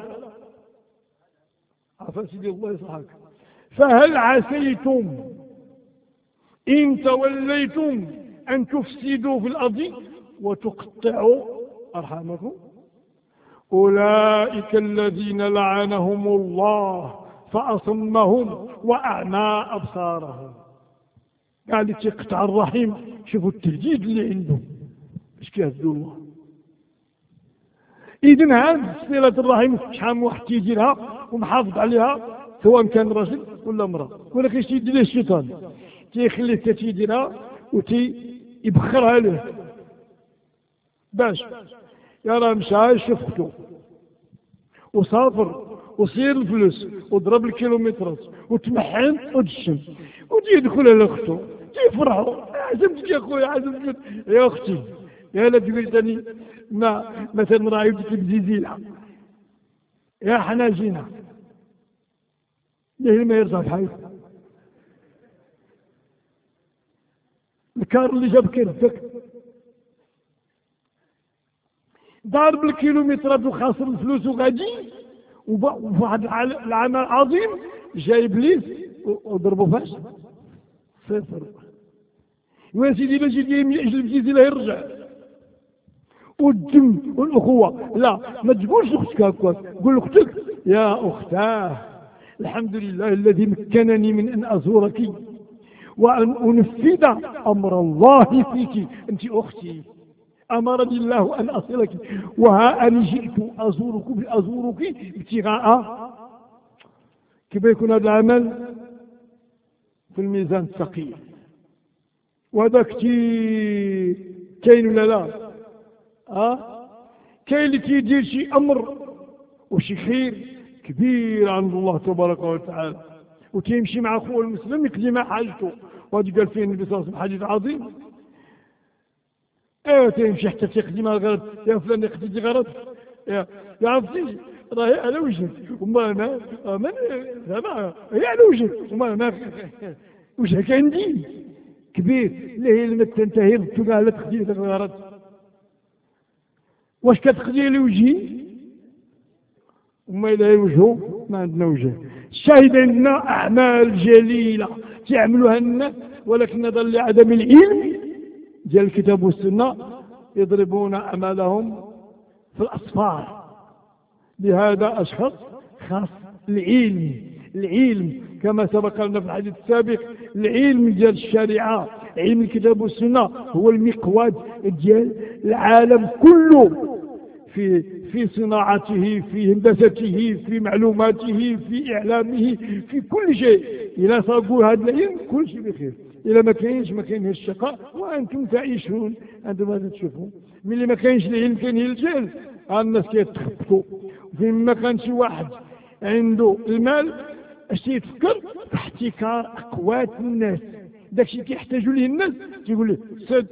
عفا سيدي الله يصحك فهل عسيتم إن توليتم أن تفسدوا في الأرض وتقطعوا أرحامكم أولئك الذين لعنهم الله فأصمهم وأعمى أبصارهم. قال تقطع الرحيم. شوفوا التهديد اللي عنده اش كيهدوا الله. إذن هذه صلة الرحيم شحال من واحد تيديرها ومحافظ عليها سواء كان رجل ولا امرأة، ولكن اش تيدير الشيطان تيخليه تيديرها وتيبخرها له باش يرى مشى يشوف اختو وسافر وصير الفلوس وضرب الكيلومترات وتمحن وتشم وتيدخل على اختو تيفرحوا. عزمتك يا خويا عزمتك يا اختي يا لا تقول ثاني ما مثلا راهي بدك بزيزيلها يا حناجينا ليه ما يرضى بحالك. الكار اللي جاب كرتك ضارب الكيلومترات وخاسر الفلوس وغادي وواحد العمل عظيم جاي ابليس وضربوا فاش صفر. ويا سيدي لا جيت يجلب جيزي لا يرجع. والدم والاخوه لا ما تقولش اختك هكاك قول اختك يا اختاه الحمد لله الذي مكنني من ان ازورك وان انفذ امر الله فيك انت اختي امرني الله ان اصلك وها انا جئت ازورك بازورك ابتغاء. كيف يكون هذا العمل في الميزان الثقيل وهذا كتير كاين ولا لا؟ اه كاين اللي تيدير شي امر وشي خير كبير عند الله تبارك وتعالى وتيمشي مع اخوه المسلم يقضي مع حاجته. وهذا قال فيه النبي صلى الله عليه وسلم حديث عظيم ايوا تيمشي حتى تيقضي مع الغرض. يا فلان يقضي غرض يا يا عرفتي راهي على وجهك وما انا ما زعما هي على وجهك وما انا وجهك عندي كبير ليه لما تنتهي تلقى لا تقضي الغرض. واش كتقضي لوجهي وما إلى وجهه ما عندنا وجه. الشاهد عندنا أعمال جليلة تعملها الناس ولكن نظرا لعدم العلم ديال الكتاب والسنة يضربون أعمالهم في الأصفار. لهذا أشخص خاص العلم العلم كما سبق لنا في الحديث السابق. العلم ديال الشريعة علم الكتاب والسنة هو المقود ديال العالم كله في في صناعته في هندسته في معلوماته في إعلامه في كل شيء. إذا صاغوا هذا العلم كل شيء بخير. إذا ما كاينش ما كاين الشقاء وأنتم تعيشون. أنتم ماذا تشوفوا ملي ما كاينش العلم كاين الجهل. الناس كيتخبطوا. وفين ما كان شي واحد عنده المال اش تيفكر في احتكار أقوات الناس. داكشي كيحتاجوا ليه الناس تيقول له سد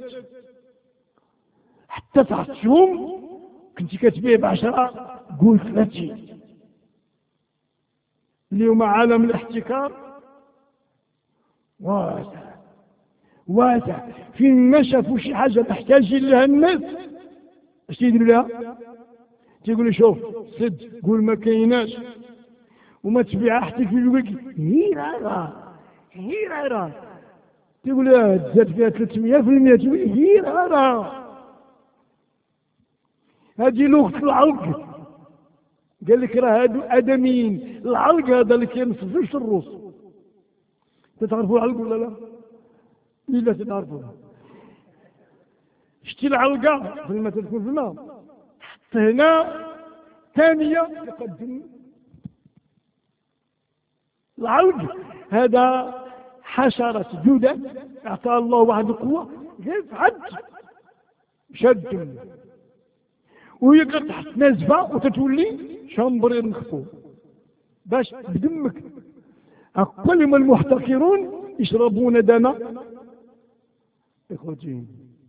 حتى تعطيهم كنتي كتبيع بعشرة قول ثلاثين. اليوم عالم الاحتكار واسع واسع. فين ما شافوا شي حاجه تحتاج لها الناس اش تيديروا لها؟ تيقول له شوف سد قول ما كايناش وما تبيعها حتى في الوقت هي راه هي راه تقول له تزاد فيها ثلاثمية في المية تقول هي راه هذه لغة العرق قال لك راه هادو ادميين. العلق هذا اللي كينصف في الروس، تتعرفوا العلق ولا لا؟ الا تتعرفوها. شتي العلقه في الماء تكون في الماء، حط هنا ثانيه تقدم العلق. هذا حشرة جودة اعطاها الله واحد القوة غير فحد شد، وهي تحت نازفة وتتولي شامبرين مخفوف باش بدمك. كل ما المحتقرون يشربون دم إخوتهم.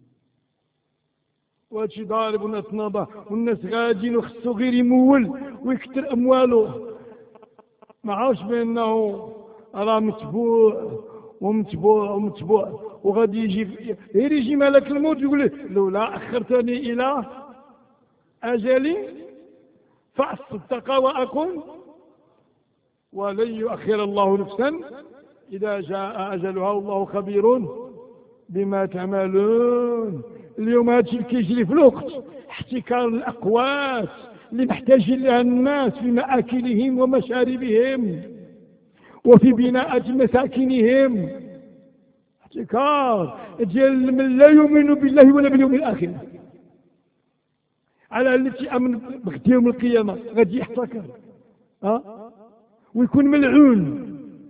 وهادشي ضارب والناس ناضة والناس غاديين وخصو غير يمول ويكتر أمواله. ما عرفش بأنه راه متبوع ومتبوع ومتبوع وغادي يجي غير يجي ملك الموت يقول له لولا أخرتني إلى أجلي فأصدق وأكن ولن يؤخر الله نفسا إذا جاء أجلها والله خبير بما تعملون. اليوم هادشي اللي كيجري في الوقت احتكار الأقوات اللي محتاجين لها الناس في مآكلهم ومشاربهم وفي بناء مساكنهم. احتكار ديال من لا يؤمن بالله ولا باليوم الآخر، على التي أمن بغد يوم القيامة غادي يحتكر ها ويكون ملعون.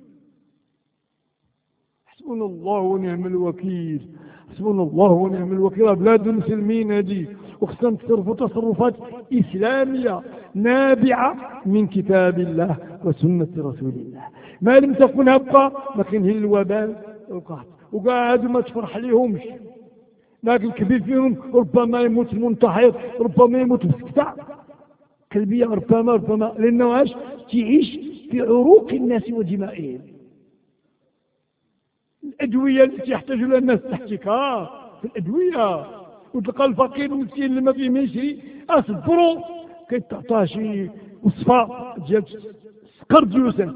حسبنا الله ونعم الوكيل، حسبنا الله ونعم الوكيل. بلاد المسلمين هذه وخصنا نتصرفوا تصرفات إسلامية نابعة من كتاب الله وسنة رسول الله. ما لم تكن هبقى ما كاين الوبال والقحط وقاعد ما تفرح ليهمش. لكن الكبير فيهم ربما يموت منتحر، ربما يموت بسكتة قلبية، ربما ربما لأنه عاش تعيش في عروق الناس ودمائهم. الأدوية التي يحتاج لها الناس احتكار في الأدوية، وتلقى الفقير المسكين اللي ما فيه ما يشري أصبروا كيتعطاه شي وصفة ديال سكر ديوسنت.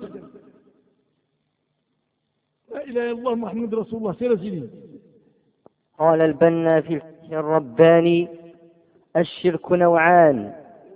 لا إله إلا الله محمد رسول الله. سير سيدي. قال البنا في الفقه الرباني: الشرك نوعان،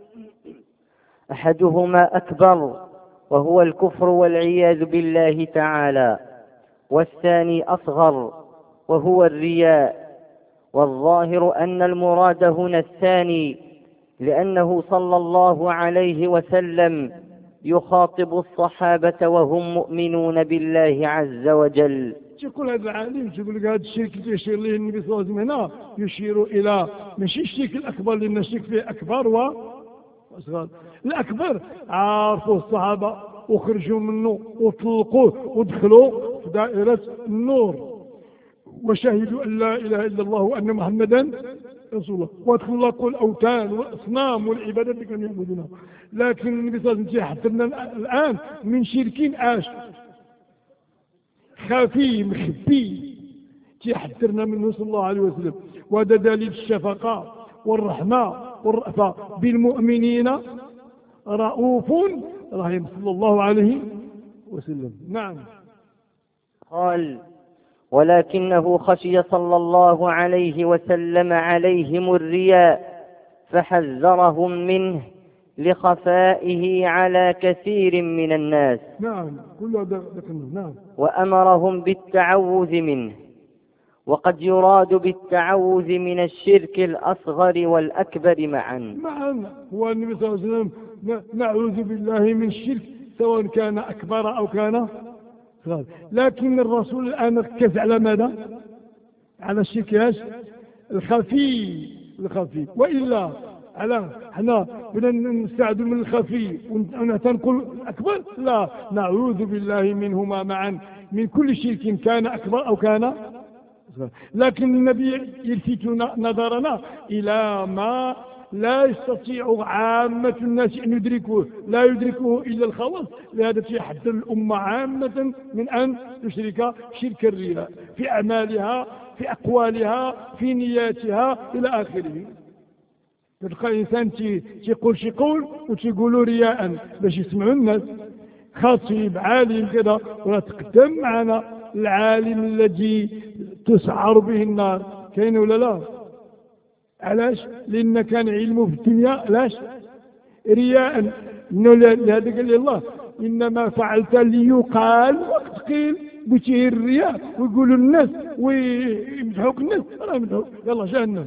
أحدهما أكبر وهو الكفر والعياذ بالله تعالى، والثاني أصغر وهو الرياء. والظاهر أن المراد هنا الثاني، لأنه صلى الله عليه وسلم يخاطب الصحابة وهم مؤمنون بالله عز وجل. يقول هذا العالم يقول لك هذا الشرك اللي يشير له النبي صلى الله عليه وسلم هنا يشير إلى ماشي الشرك الأكبر، لأن الشرك فيه أكبر وأصغر. الأكبر عارفوا الصحابة وخرجوا منه وطلقوه ودخلوا في دائرة النور وشهدوا أن لا إله إلا الله وأن محمدا رسول الله، وأطلقوا الأوثان والأصنام والعبادات اللي كانوا يعبدونها. لكن النبي صلى الله عليه وسلم يحذرنا الآن من شرك آش خفي مخبي، تيحذرنا منه صلى الله عليه وسلم. وهذا دليل الشفقة والرحمة والرأفة بالمؤمنين رؤوف رحيم صلى الله عليه وسلم. نعم. قال: ولكنه خشي صلى الله عليه وسلم عليهم الرياء فحذرهم منه لخفائه على كثير من الناس. نعم. كل هذا. نعم. وأمرهم بالتعوذ منه. وقد يراد بالتعوذ من الشرك الأصغر والأكبر معا. معا. هو النبي صلى الله عليه وسلم نعوذ بالله من الشرك سواء كان أكبر أو كان صغير. لكن الرسول الآن ركز على ماذا؟ على الشرك الخفي الخفي. وإلا على احنا بدنا نستعد من الخفي ونقول الأكبر؟ لا، نعوذ بالله منهما معا، من كل شرك كان أكبر أو كان صغير. لكن النبي يلفت نظرنا إلى ما لا يستطيع عامة الناس أن يدركوه، لا يدركه إلا الخواص. لهذا يحذر الأمة عامة من أن تشرك شرك الرياء في أعمالها، في أقوالها، في نياتها إلى آخره. تلقى إنسان تيقول شي قول وتيقولوا رياء باش يسمعوا الناس، خطيب عالم كذا، ولا تقدم معنا العالم الذي تسعر به النار. كاين ولا لا؟ علاش؟ لأن كان علمه في الدنيا لاش رياء. إنه لهذا قال لي الله إنما فعلت ليقال وقت قيل بشيء الرياء ويقولوا الناس ويمدحوك الناس راه يمدحوك يلا جهنم.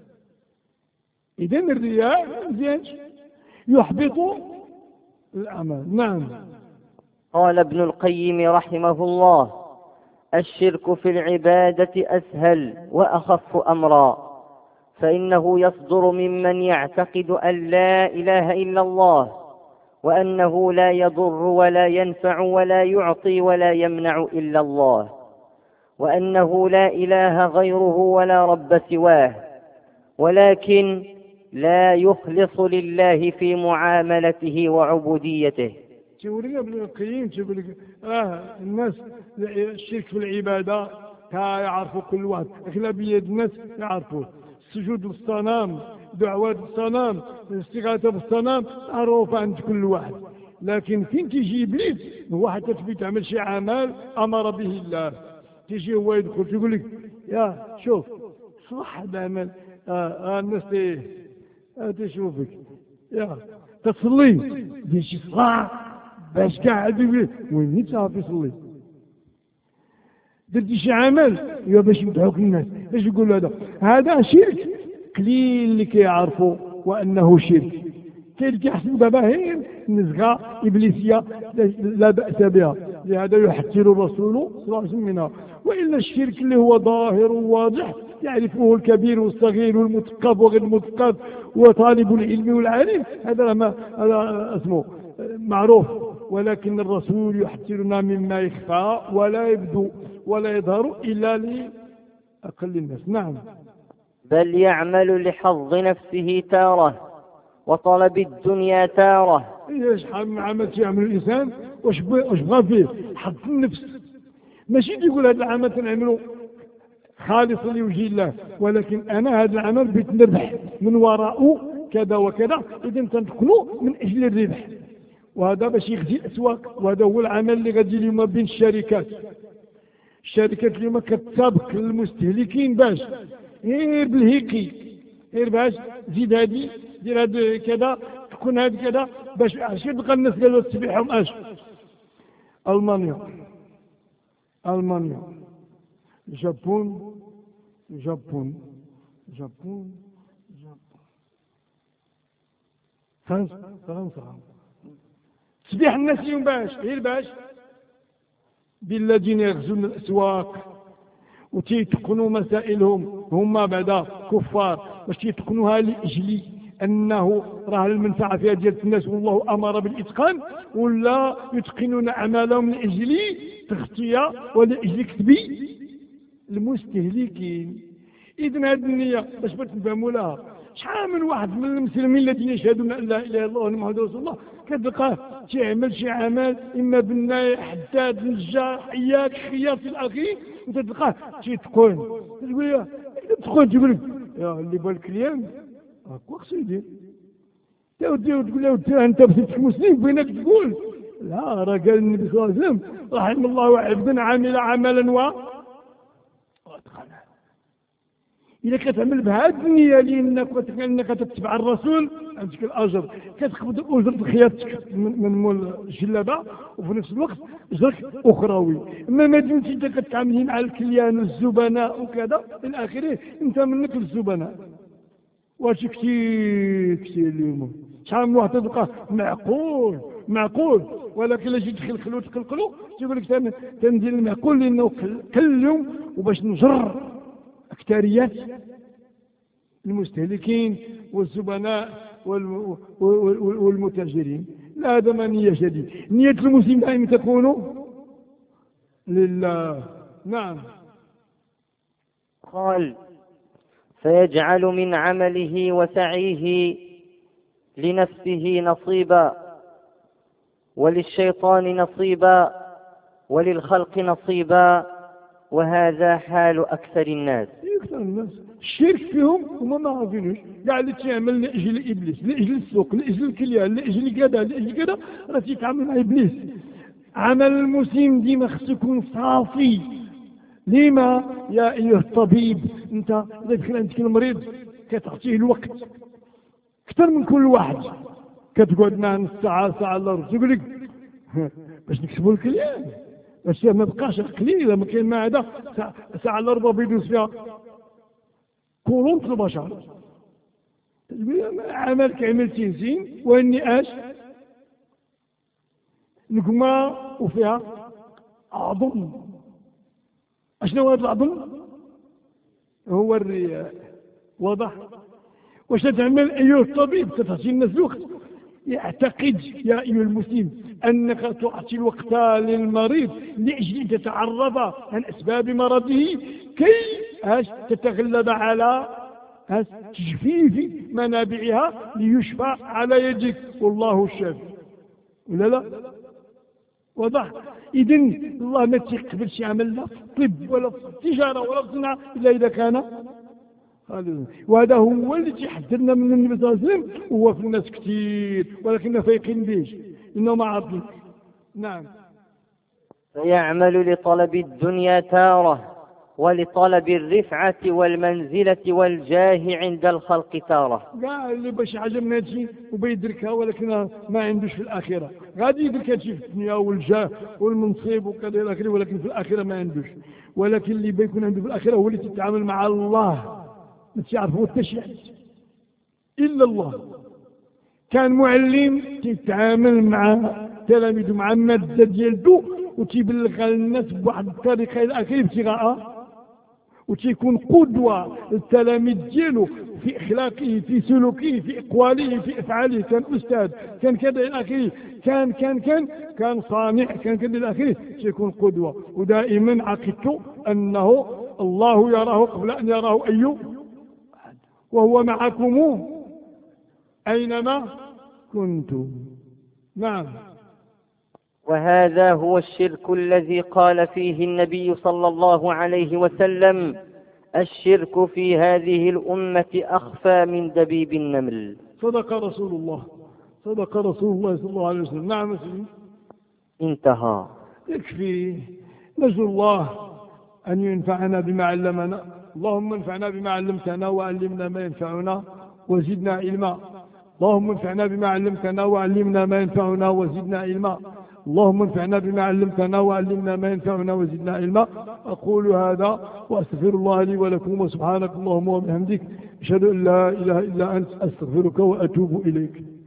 إذن الرياء مزيانش يحبط الأعمال. نعم. قال ابن القيم رحمه الله: الشرك في العبادة أسهل وأخف أمرا، فإنه يصدر ممن يعتقد أن لا إله إلا الله، وأنه لا يضر ولا ينفع ولا يعطي ولا يمنع إلا الله، وأنه لا إله غيره ولا رب سواه، ولكن لا يخلص لله في معاملته وعبوديته. تقول ابن القيم تقول لك اه الناس الشرك في العباده تا يعرفوا كل واحد، اغلبيه الناس يعرفوا السجود للصنم، دعوات الصنم، الاستغاثه بالصنم معروفه عند كل واحد. لكن فين تيجي ابليس هو حتى تبي تعمل شي عمل امر به الله، تيجي هو يدخل تقول لك يا شوف صح هذا عمل اه, آه الناس اه تشوفك يا تصلي دير شي صلاة باش قاعد وين تعرف يصلي، درتي شي عمل يا باش يمدحوك الناس باش يقولوا هذا هذا شرك. قليل اللي كيعرفوا وانه شرك، كاين اللي كيحسب دابا هي نزغه ابليسيه لا باس بها، لهذا يحذر الرسول صلى الله عليه وسلم منها. والا الشرك اللي هو ظاهر وواضح يعرفه الكبير والصغير والمثقف وغير المثقف وطالب العلم والعالم، هذا ما هذا اسمه معروف. ولكن الرسول يحذرنا مما يخفى ولا يبدو ولا يظهر الا لاقل الناس. نعم. بل يعمل لحظ نفسه تارة وطلب الدنيا تارة. ايش حال عمل يعمل الانسان واش بغى فيه حظ النفس، ماشي تقول هذا العمل تنعمله خالصا لوجه الله، ولكن انا هذا العمل بغيت نربح من وراءه كذا وكذا، اذا تنقلوا من اجل الربح، وهذا باش يغذي الاسواق. وهذا هو العمل اللي غادي اليوم بين الشركات. الشركات اليوم كتسابق المستهلكين باش غير بالهيكي، غير باش زيد هذه دير هذا كذا تكون هذا كذا باش عشان تلقى الناس قالوا تبيعهم اش. المانيا المانيا اليابان اليابان اليابان فرنسا فرنسا تبيع الناس اليوم باش غير باش بالذين يغزون الاسواق وتيتقنوا مسائلهم هما بعدا كفار باش تيتقنوها لاجل انه راه المنفعه فيها ديال الناس والله امر بالاتقان، ولا يتقنون اعمالهم لاجل تغطيه ولاجل كسب المستهلكين. اذا هذه النيه باش تفهموا لها. شحال من واحد من المسلمين الذين يشهدون ان لا اله الا الله محمد رسول الله كتلقاه تيعمل شي عمل اما بالناي حداد نجار حياك خياط في الاخير، وتلقاه تيتقون تقول له تقول تقول يا اللي بالك اليوم هاكا خصو يدير تقول له انت بصفتك مسلم بينك تقول لا، راه قال النبي صلى الله عليه وسلم رحم الله عبدا عمل عملا و واتقنه. إذا كتعمل بهذه النية لأنك أنك تتبع الرسول عندك الأجر، كتاخذ أجرة خياطتك من مول الجلابة وفي نفس الوقت أجرك أخروي. أما ما دمت أنت كتعامل مع الكليان والزبناء وكذا إلى آخره أنت منك الزبناء. وهادشي كثير كثير اليوم. شحال من واحد تلقاه معقول معقول، ولكن لا جيت تخلخلو تقلقلو تيقول لك تندير المعقول لأنه كل يوم وباش نجر أكتريات المستهلكين والزبناء والمتاجرين. لا، هذا ما نية شديد. نية المسلم دائما تكون لله. نعم. قال فيجعل من عمله وسعيه لنفسه نصيبا وللشيطان نصيبا وللخلق نصيبا، وهذا حال أكثر الناس. أكثر الناس الشرك فيهم هما ما عارفينوش، كاع اللي تيعمل لأجل إبليس، لأجل السوق، لأجل الكليان، لأجل كذا لأجل كذا، راه تيتعامل مع إبليس. عمل المسلم ديما خصو يكون صافي. لما يا أيها الطبيب أنت إذا دخل عندك المريض كتعطيه الوقت أكثر من كل واحد، كتقعد معاه نص ساعة ساعة إلا ربع تقول لك باش نكسبوا الكليان، باش ما بقاش قليلة ما كاين ما هذا ساعة إلا ربع بيدوز فيها كولومب البشر. عملك عملتين زين واني اش نقمة وفيها عظم. اشنو هذا العظم؟ هو الرياء. واضح؟ واش تعمل ايها الطبيب؟ تعطي الناس الوقت. يعتقد يا ايها المسلم انك تعطي الوقت للمريض لاجل ان تتعرف عن اسباب مرضه كي اش تتغلب على تجفيف منابعها ليشفى على يدك والله الشافي، ولا لا؟ واضح؟ إذن الله ما تيقبلش عمل لا في الطب ولا في التجارة ولا في الصناعة إلا إذا كان، وهذا هو اللي تيحذرنا من النبي صلى الله عليه وسلم. هو في الناس كثير ولكن فايقين بيش إنهم عاطلين. نعم. فيعمل لطلب الدنيا تارة ولطلب الرفعة والمنزلة والجاه عند الخلق تارة. قال اللي باش عجبنا هادشي وبيدركها ولكن ما عندوش في الآخرة. غادي يدرك هادشي في الدنيا والجاه والمنصب وكذا إلى آخره ولكن في الآخرة ما عندوش. ولكن اللي بيكون عنده في الآخرة هو اللي تتعامل مع الله، ما تعرفوا حتى شي إلا الله. كان معلم تتعامل مع تلاميذه مع المادة ديالته وتيبلغها للناس بواحد الطريقة إلى آخره ابتغاء، وتيكون قدوة للتلاميذ ديالو في أخلاقه في سلوكه في أقواله في أفعاله. كان أستاذ كان كذا إلى آخره، كان كان كان كان صانع كان كذا إلى آخره، تيكون قدوة. ودائما عقدت أنه الله يراه قبل أن يراه أي، وهو معكم أينما كنتم. نعم. وهذا هو الشرك الذي قال فيه النبي صلى الله عليه وسلم: الشرك في هذه الأمة أخفى من دبيب النمل. صدق رسول الله، صدق رسول الله صلى الله عليه وسلم. نعم سيدي. انتهى. يكفي. نرجو الله أن ينفعنا بما علمنا. اللهم انفعنا بما علمتنا وعلمنا ما ينفعنا وزدنا علما. اللهم انفعنا بما علمتنا وعلمنا ما ينفعنا وزدنا علما. اللهم انفعنا بما علمتنا وعلمنا ما ينفعنا وزدنا علما. أقول هذا وأستغفر الله لي ولكم، وسبحانك اللهم وبحمدك أشهد أن لا إله إلا أنت أستغفرك وأتوب إليك.